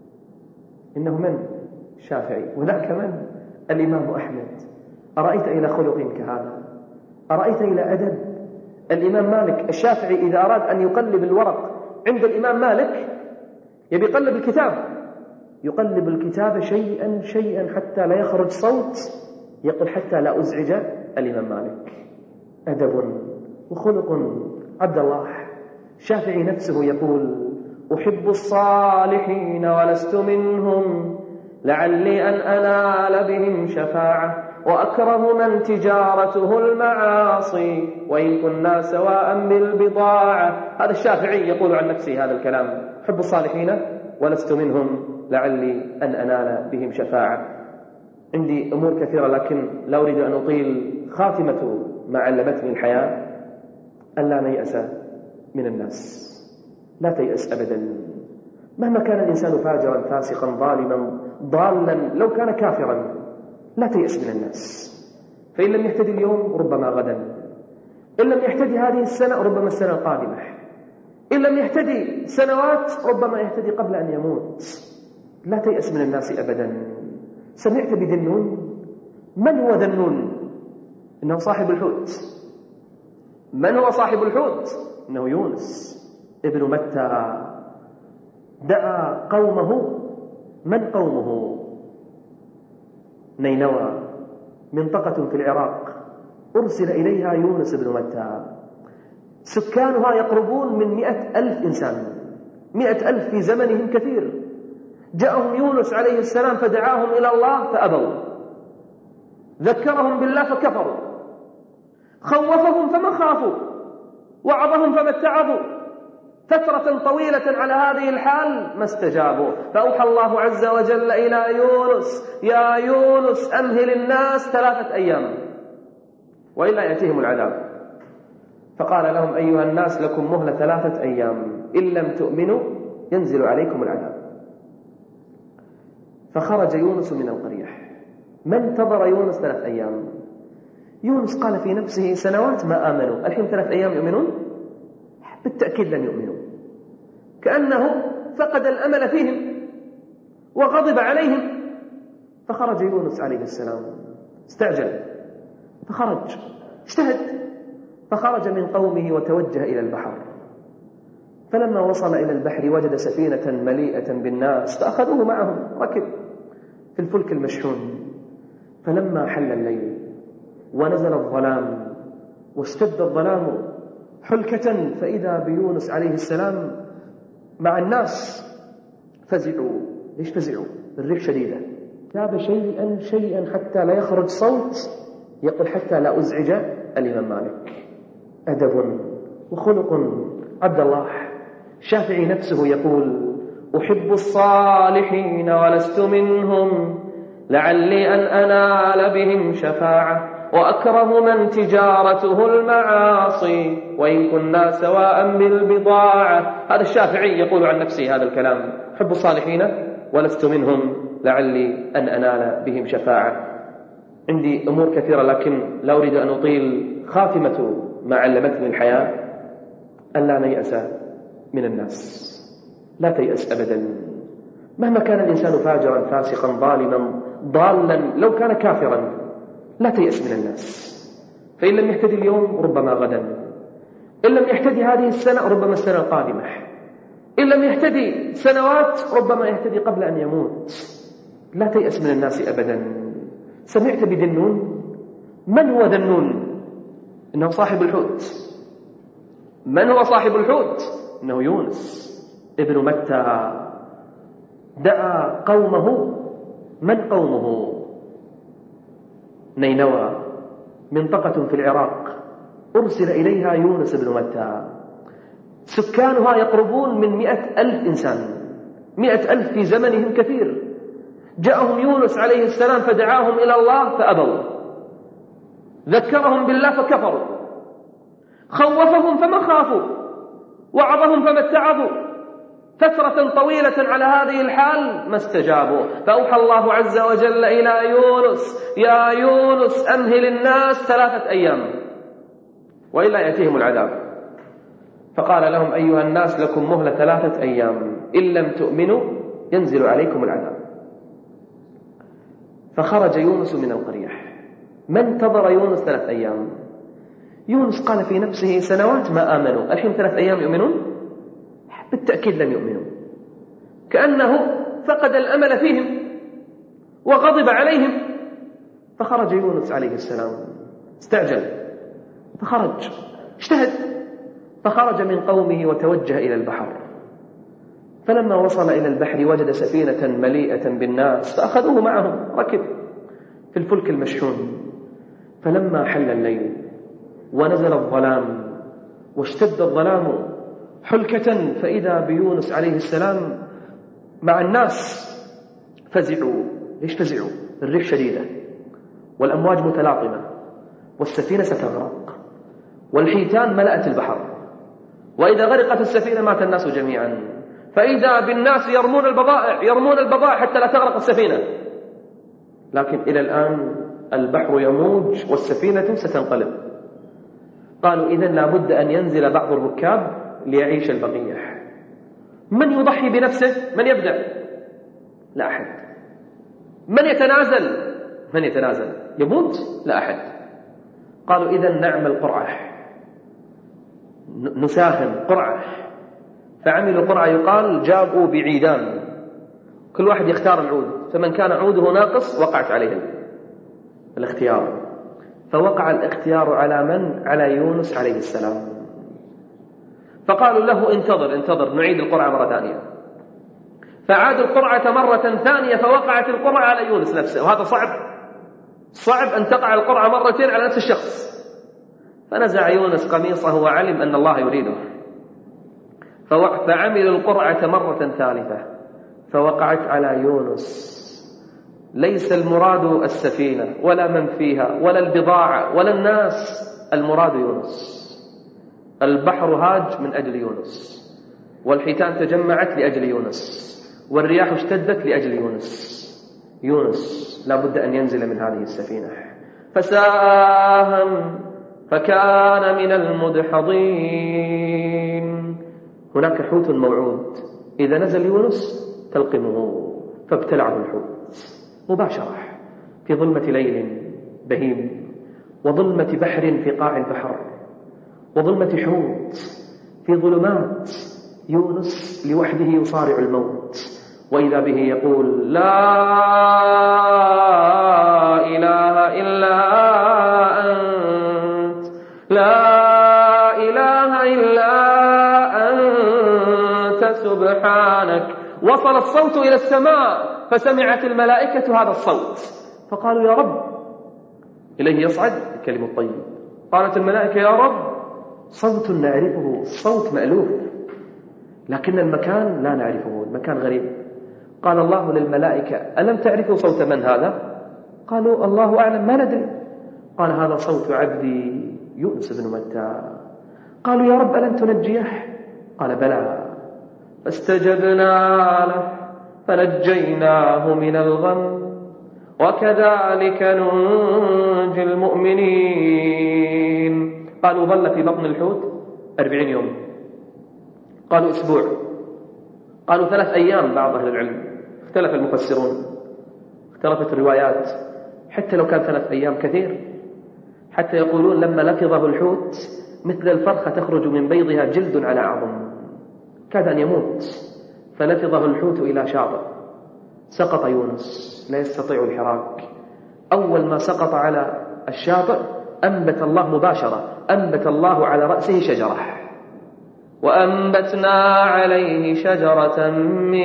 إنه من؟ الشافعي، وذاك من؟ الإمام أحمد. أرأيت إلى خلق كهذا؟ أرأيت إلى أدب؟ الإمام مالك الشافعي إذا أراد أن يقلب الورق عند الإمام مالك يبي يقلب الكتاب، يقلب الكتاب شيئا شيئا حتى لا يخرج صوت، يقول حتى لا أزعج الإمام مالك. أدب وخلق. عبد الله الشافعي نفسه يقول: أحب الصالحين ولست منهم، لعلي أن أنال بهم شفاعة، وأكره من تجارته المعاصي، وإن كنا سواء بالبضاعة. هذا الشافعي يقول عن نفسه هذا الكلام: أحب الصالحين ولست منهم، لعلي أن أنال بهم شفاعة. عندي أمور كثيرة لكن لا أريد أن أطيل. خاتمة ما علمتني الحياة أن لا نيأس من الناس، لا تيأس أبدا، مهما كان الإنسان فاجرا فاسقا ظالما ضالا، لو كان كافرا، لا تيأس من الناس، فإن لم يهتدي اليوم ربما غدا، إن لم يهتدي هذه السنة ربما السنة القادمة، إن لم يهتدي سنوات ربما يهتدي قبل أن يموت. لا تيأس من الناس أبدا. سمعت بذنون؟ من هو ذنون؟ إنه صاحب الحوت. من هو صاحب الحوت؟ إنه يونس ابن متى. دعا قومه. من قومه؟ نينوى، منطقة في العراق، أرسل إليها يونس بن متى، سكانها يقربون من 100,000 إنسان. 100,000 في زمنهم كثير، جاءهم يونس عليه السلام فدعاهم إلى الله فأبوا، ذكرهم بالله فكفروا، خوفهم فما خافوا، وعظهم فما اتعظوا، فترة طويلة على هذه الحال ما استجابوا. فأوحى الله عز وجل إلى يونس: يا يونس أمهل الناس 3 أيام وإلا يأتيهم العذاب. فقال لهم: أيها الناس لكم مهلة 3 أيام، إن لم تؤمنوا ينزل عليكم العذاب. فخرج يونس من القرية. ما انتظر يونس 3 أيام. يونس قال في نفسه: سنوات ما آمنوا، الحين 3 أيام يؤمنون؟ بالتأكيد لن يؤمنوا. كأنه فقد الأمل فيهم وغضب عليهم. فخرج يونس عليه السلام، استعجل فخرج، اجتهد، فخرج من قومه وتوجه إلى البحر. فلما وصل إلى البحر وجد سفينة مليئة بالناس فأخذوه معهم، ركب في الفلك المشحون. فلما حل الليل ونزل الظلام واشتد الظلام حلكة، فإذا بيونس عليه السلام مع الناس. فزعوا. ليش فزعوا؟ الريح شديدة. جاب شيئا حتى لا يخرج صوت، يقول: حتى لا أزعج الإمام مالك. أدب وخلق عبد الله. الشافعي نفسه يقول: أحب الصالحين ولست منهم، لعلي أن أنال بهم شفاعة، وأكره من تجارته المعاصي، وإن كنا سواء بالبضاعة. هذا الشافعي يقول عن نفسه هذا الكلام: أحب الصالحين ولست منهم، لعلي أن أنال بهم شفاعة. عندي أمور كثيرة لكن لا أريد أن أطيل. خاتمة ما علمتني الحياة أن لا نيأس من الناس. لا تيأس أبدا، مهما كان الإنسان فاجرا فاسقا ظالما ضالا، لو كان كافرا، لا تيأس من الناس. فإن لم يهتدي اليوم ربما غدا، إن لم يهتدي هذه السنة ربما السنة القادمة، إن لم يهتدي سنوات ربما يهتدي قبل أن يموت. لا تيأس من الناس أبدا. سمعت بذنون؟ من هو ذنون؟ إنه صاحب الحوت. من هو صاحب الحوت؟ إنه يونس ابن متى. دعا قومه. من قومه؟ نينوى، منطقة في العراق، أرسل إليها يونس بن متى. سكانها يقربون من 100,000 إنسان. 100,000 في زمنهم كثير. جاءهم يونس عليه السلام فدعاهم إلى الله فأبوا، ذكرهم بالله فكفروا، خوفهم فما خافوا، وعظهم فما اتعظوا، فترة طويلة على هذه الحال ما استجابوا. فأوحى الله عز وجل إلى يونس: يا يونس أمهل الناس 3 أيام وإلا يأتيهم العذاب. فقال لهم: أيها الناس لكم مهلة 3 أيام، إن لم تؤمنوا ينزل عليكم العذاب. فخرج يونس من القرية. ما انتظر يونس 3 أيام. يونس قال في نفسه: سنوات ما آمنوا، الحين 3 أيام يؤمنون؟ بالتأكيد لن يؤمنوا. كأنه فقد الأمل فيهم وغضب عليهم. فخرج يونس عليه السلام، استعجل فخرج، اجتهد، فخرج من قومه وتوجه إلى البحر. فلما وصل إلى البحر وجد سفينة مليئة بالناس فأخذوه معهم، ركب في الفلك المشحون. فلما حل الليل ونزل الظلام واشتد الظلام حلكة، فإذا بيونس عليه السلام مع الناس. فزعوا. ليش فزعوا؟ الريح شديدة والأمواج متلاطمة والسفينة ستغرق والحيتان ملأت البحر، وإذا غرقت السفينة مات الناس جميعا. فإذا بالناس يرمون البضائع حتى لا تغرق السفينة. لكن إلى الآن البحر يموج والسفينة ستنقلب. قالوا: إذن لابد أن ينزل بعض الركاب ليعيش البقية. من يضحي بنفسه؟ من يبدأ؟ لا أحد. من يتنازل؟ من يتنازل؟ يموت؟ لا أحد. قالوا: إذن نعمل قرعة، نساهم قرعة. فعملوا قرعة، يقال جابوا بعيدان، كل واحد يختار العود، فمن كان عوده ناقص وقعت عليه الاختيار. فوقع الاختيار على من؟ على يونس عليه السلام. فقالوا له: انتظر نعيد القرعة مرة ثانية. فعادوا القرعة مرة ثانية فوقعت القرعة على يونس نفسه، وهذا صعب أن تقع القرعة مرتين على نفس الشخص. فنزع يونس قميصه وعلم أن الله يريده، فعملوا القرعة مرة ثالثة فوقعت على يونس. ليس المراد السفينة ولا من فيها ولا البضاعة ولا الناس، المراد يونس. البحر هاج من أجل يونس، والحيتان تجمعت لأجل يونس، والرياح اشتدت لأجل يونس لا بد أن ينزل من هذه السفينة. فساهم فكان من المدحضين. هناك حوت موعود، إذا نزل يونس تلقمه، فابتلعه الحوت مباشرة في ظلمة ليل بهيم، وظلمة بحر في قاع البحر، وظلمة حوت في ظلمات. يونس لوحده يصارع الموت، وإذا به يقول لا إله إلا أنت، لا إله إلا أنت سبحانك. وصل الصوت إلى السماء فسمعت الملائكة هذا الصوت فقالوا يا رب، إليه يصعد الكلم الطيب. قالت الملائكة يا رب صوت نعرفه، صوت مألوف، لكن المكان لا نعرفه، المكان غريب. قال الله للملائكة ألم تعرفوا صوت من هذا؟ قالوا الله أعلم ما ندري. قال هذا صوت عبدي يونس بن متى. قالوا يا رب ألم تنجيه؟ قال بلى. فاستجبنا له فنجيناه من الغم وكذلك ننجي المؤمنين. قالوا ظل في بطن الحوت 40 يوم، قالوا أسبوع، قالوا 3 أيام. بعض أهل العلم اختلف المفسرون، اختلفت الروايات، حتى لو كان 3 أيام كثير، حتى يقولون لما لفظه الحوت مثل الفرخة تخرج من بيضها جلد على عظم، كاد أن يموت. فلفظه الحوت إلى شاطئ، سقط يونس لا يستطيع الحراك. أول ما سقط على الشاطئ أنبت الله مباشرة، أنبت الله على رأسه شجرة، وأنبتنا عليه شجرة من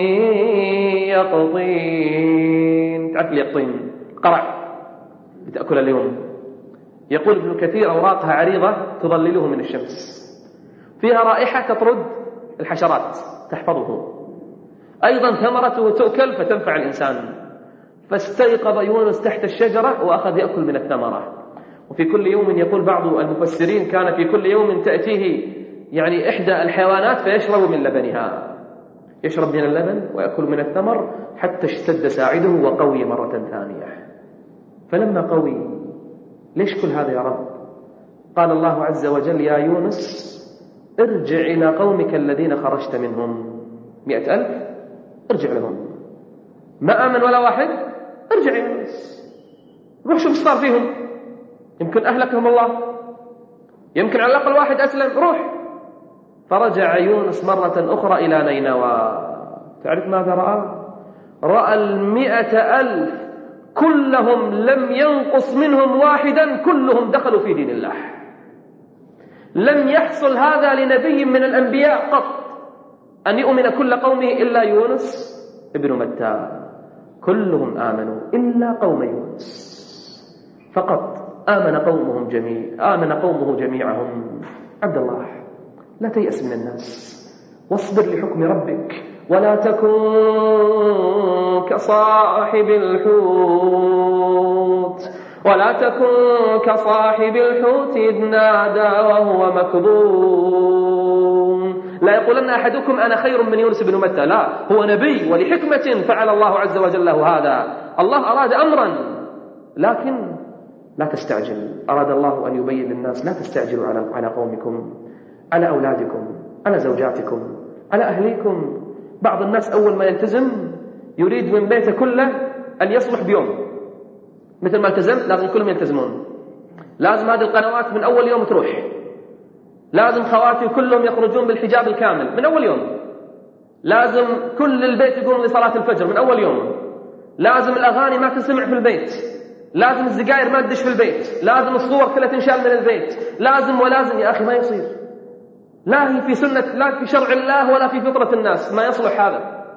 يقطين. تعرف اليقطين؟ قرع بتأكل اليوم. يقول ابن كثير أوراقها عريضة تظلله من الشمس، فيها رائحة تطرد الحشرات تحفظه، أيضا ثمرته تؤكل فتنفع الإنسان. فاستيقظ يونس تحت الشجرة وأخذ يأكل من الثمرة. وفي كل يوم يقول بعض المفسرين كان في كل يوم تأتيه يعني إحدى الحيوانات فيشرب من لبنها، يشرب من اللبن ويأكل من الثمر حتى اشتد ساعده وقوي مرة ثانية. فلما قوي، ليش كل هذا يا رب؟ قال الله عز وجل يا يونس ارجع إلى قومك الذين خرجت منهم، 100,000 ارجع لهم، ما آمن ولا واحد، ارجع يا يونس، روح شوف صار فيهم، يمكن أهلكهم الله، يمكن على الأقل واحد أسلم، روح. فرجع يونس مرة أخرى إلى نينوى. تعرف ماذا رأى؟ رأى 100,000 كلهم لم ينقص منهم واحدا، كلهم دخلوا في دين الله. لم يحصل هذا لنبي من الأنبياء قط، أن يؤمن كل قومه إلا يونس ابن متى. كلهم آمنوا إلا قوم يونس فقط، آمن قومه جميعهم. عبد الله لا تيأس من الناس، واصبر لحكم ربك، ولا تكن كصاحب الحوت إذ نادى وهو مكظوم. لا يقولن أحدكم أنا خير من يونس بن متى، لا، هو نبي ولحكمة فعل الله عز وجل له هذا. الله أراد أمرا، لكن لا تستعجل. أراد الله أن يبين للناس لا تستعجلوا على قومكم، على أولادكم، على زوجاتكم، على أهليكم. بعض الناس أول ما يلتزم يريد من بيته كله أن يصلح بيوم، مثل ما التزم لازم كلهم يلتزمون، لازم هذه القنوات من أول يوم تروح، لازم خواتي كلهم يخرجون بالحجاب الكامل من أول يوم، لازم كل البيت يقوم لصلاة الفجر من أول يوم، لازم الأغاني ما تسمع في البيت، لازم الزجاير ما تدش في البيت، لازم الصور كلها تنشال من البيت، لازم ولازم. يا أخي ما يصير، لا هي في سنة، لا في شرع الله ولا في فطرة الناس، ما يصلح هذا.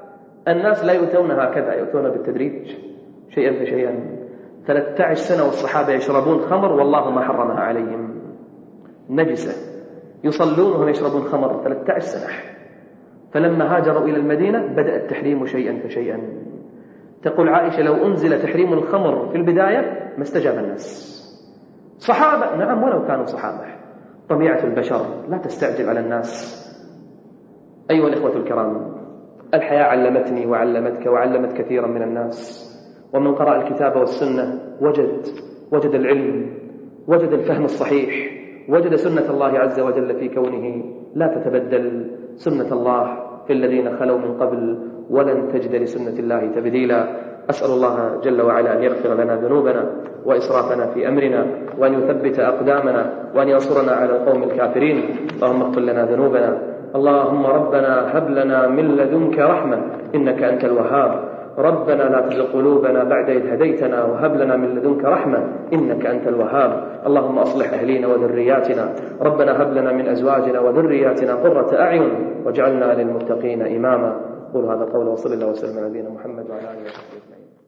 الناس لا يؤتون هكذا، يؤتون بالتدريج شيئا فشيئا. 13 سنة والصحابة يشربون خمر والله ما حرمها عليهم، نجسة، يصلون وهم يشربون خمر 13 سنة. فلما هاجروا إلى المدينة بدأ التحريم شيئا فشيئا. تقول عائشة لو أنزل تحريم الخمر في البداية ما استجاب الناس. صحابة نعم ولو كانوا صحابة، طبيعة البشر لا تستعجل على الناس. أيها الإخوة الكرام، الحياة علمتني وعلمتك وعلمت كثيرا من الناس، ومن قرأ الكتاب والسنة وجد العلم، وجد الفهم الصحيح، وجد سنة الله عز وجل في كونه لا تتبدل سنة الله في الذين خلوا من قبل، ولن تجد لسنة الله تبديلا. أسأل الله جل وعلا أن يغفر لنا ذنوبنا وإسرافنا في أمرنا، وأن يثبت أقدامنا، وأن ينصرنا على القوم الكافرين. اللهم اغفر لنا ذنوبنا. اللهم ربنا هب لنا من لدنك رحمة إنك أنت الوهاب. ربنا لا تزغ قلوبنا بعد إذ هديتنا وهب لنا من لدنك رحمة إنك أنت الوهاب. اللهم أصلح أهلينا وذرياتنا. ربنا هب لنا من أزواجنا وذرياتنا قرة أعين واجعلنا للمتقين إماما. قل هذا قول وصلى الله وسلم على نبينا محمد وعلى آله وصحبه أجمعين.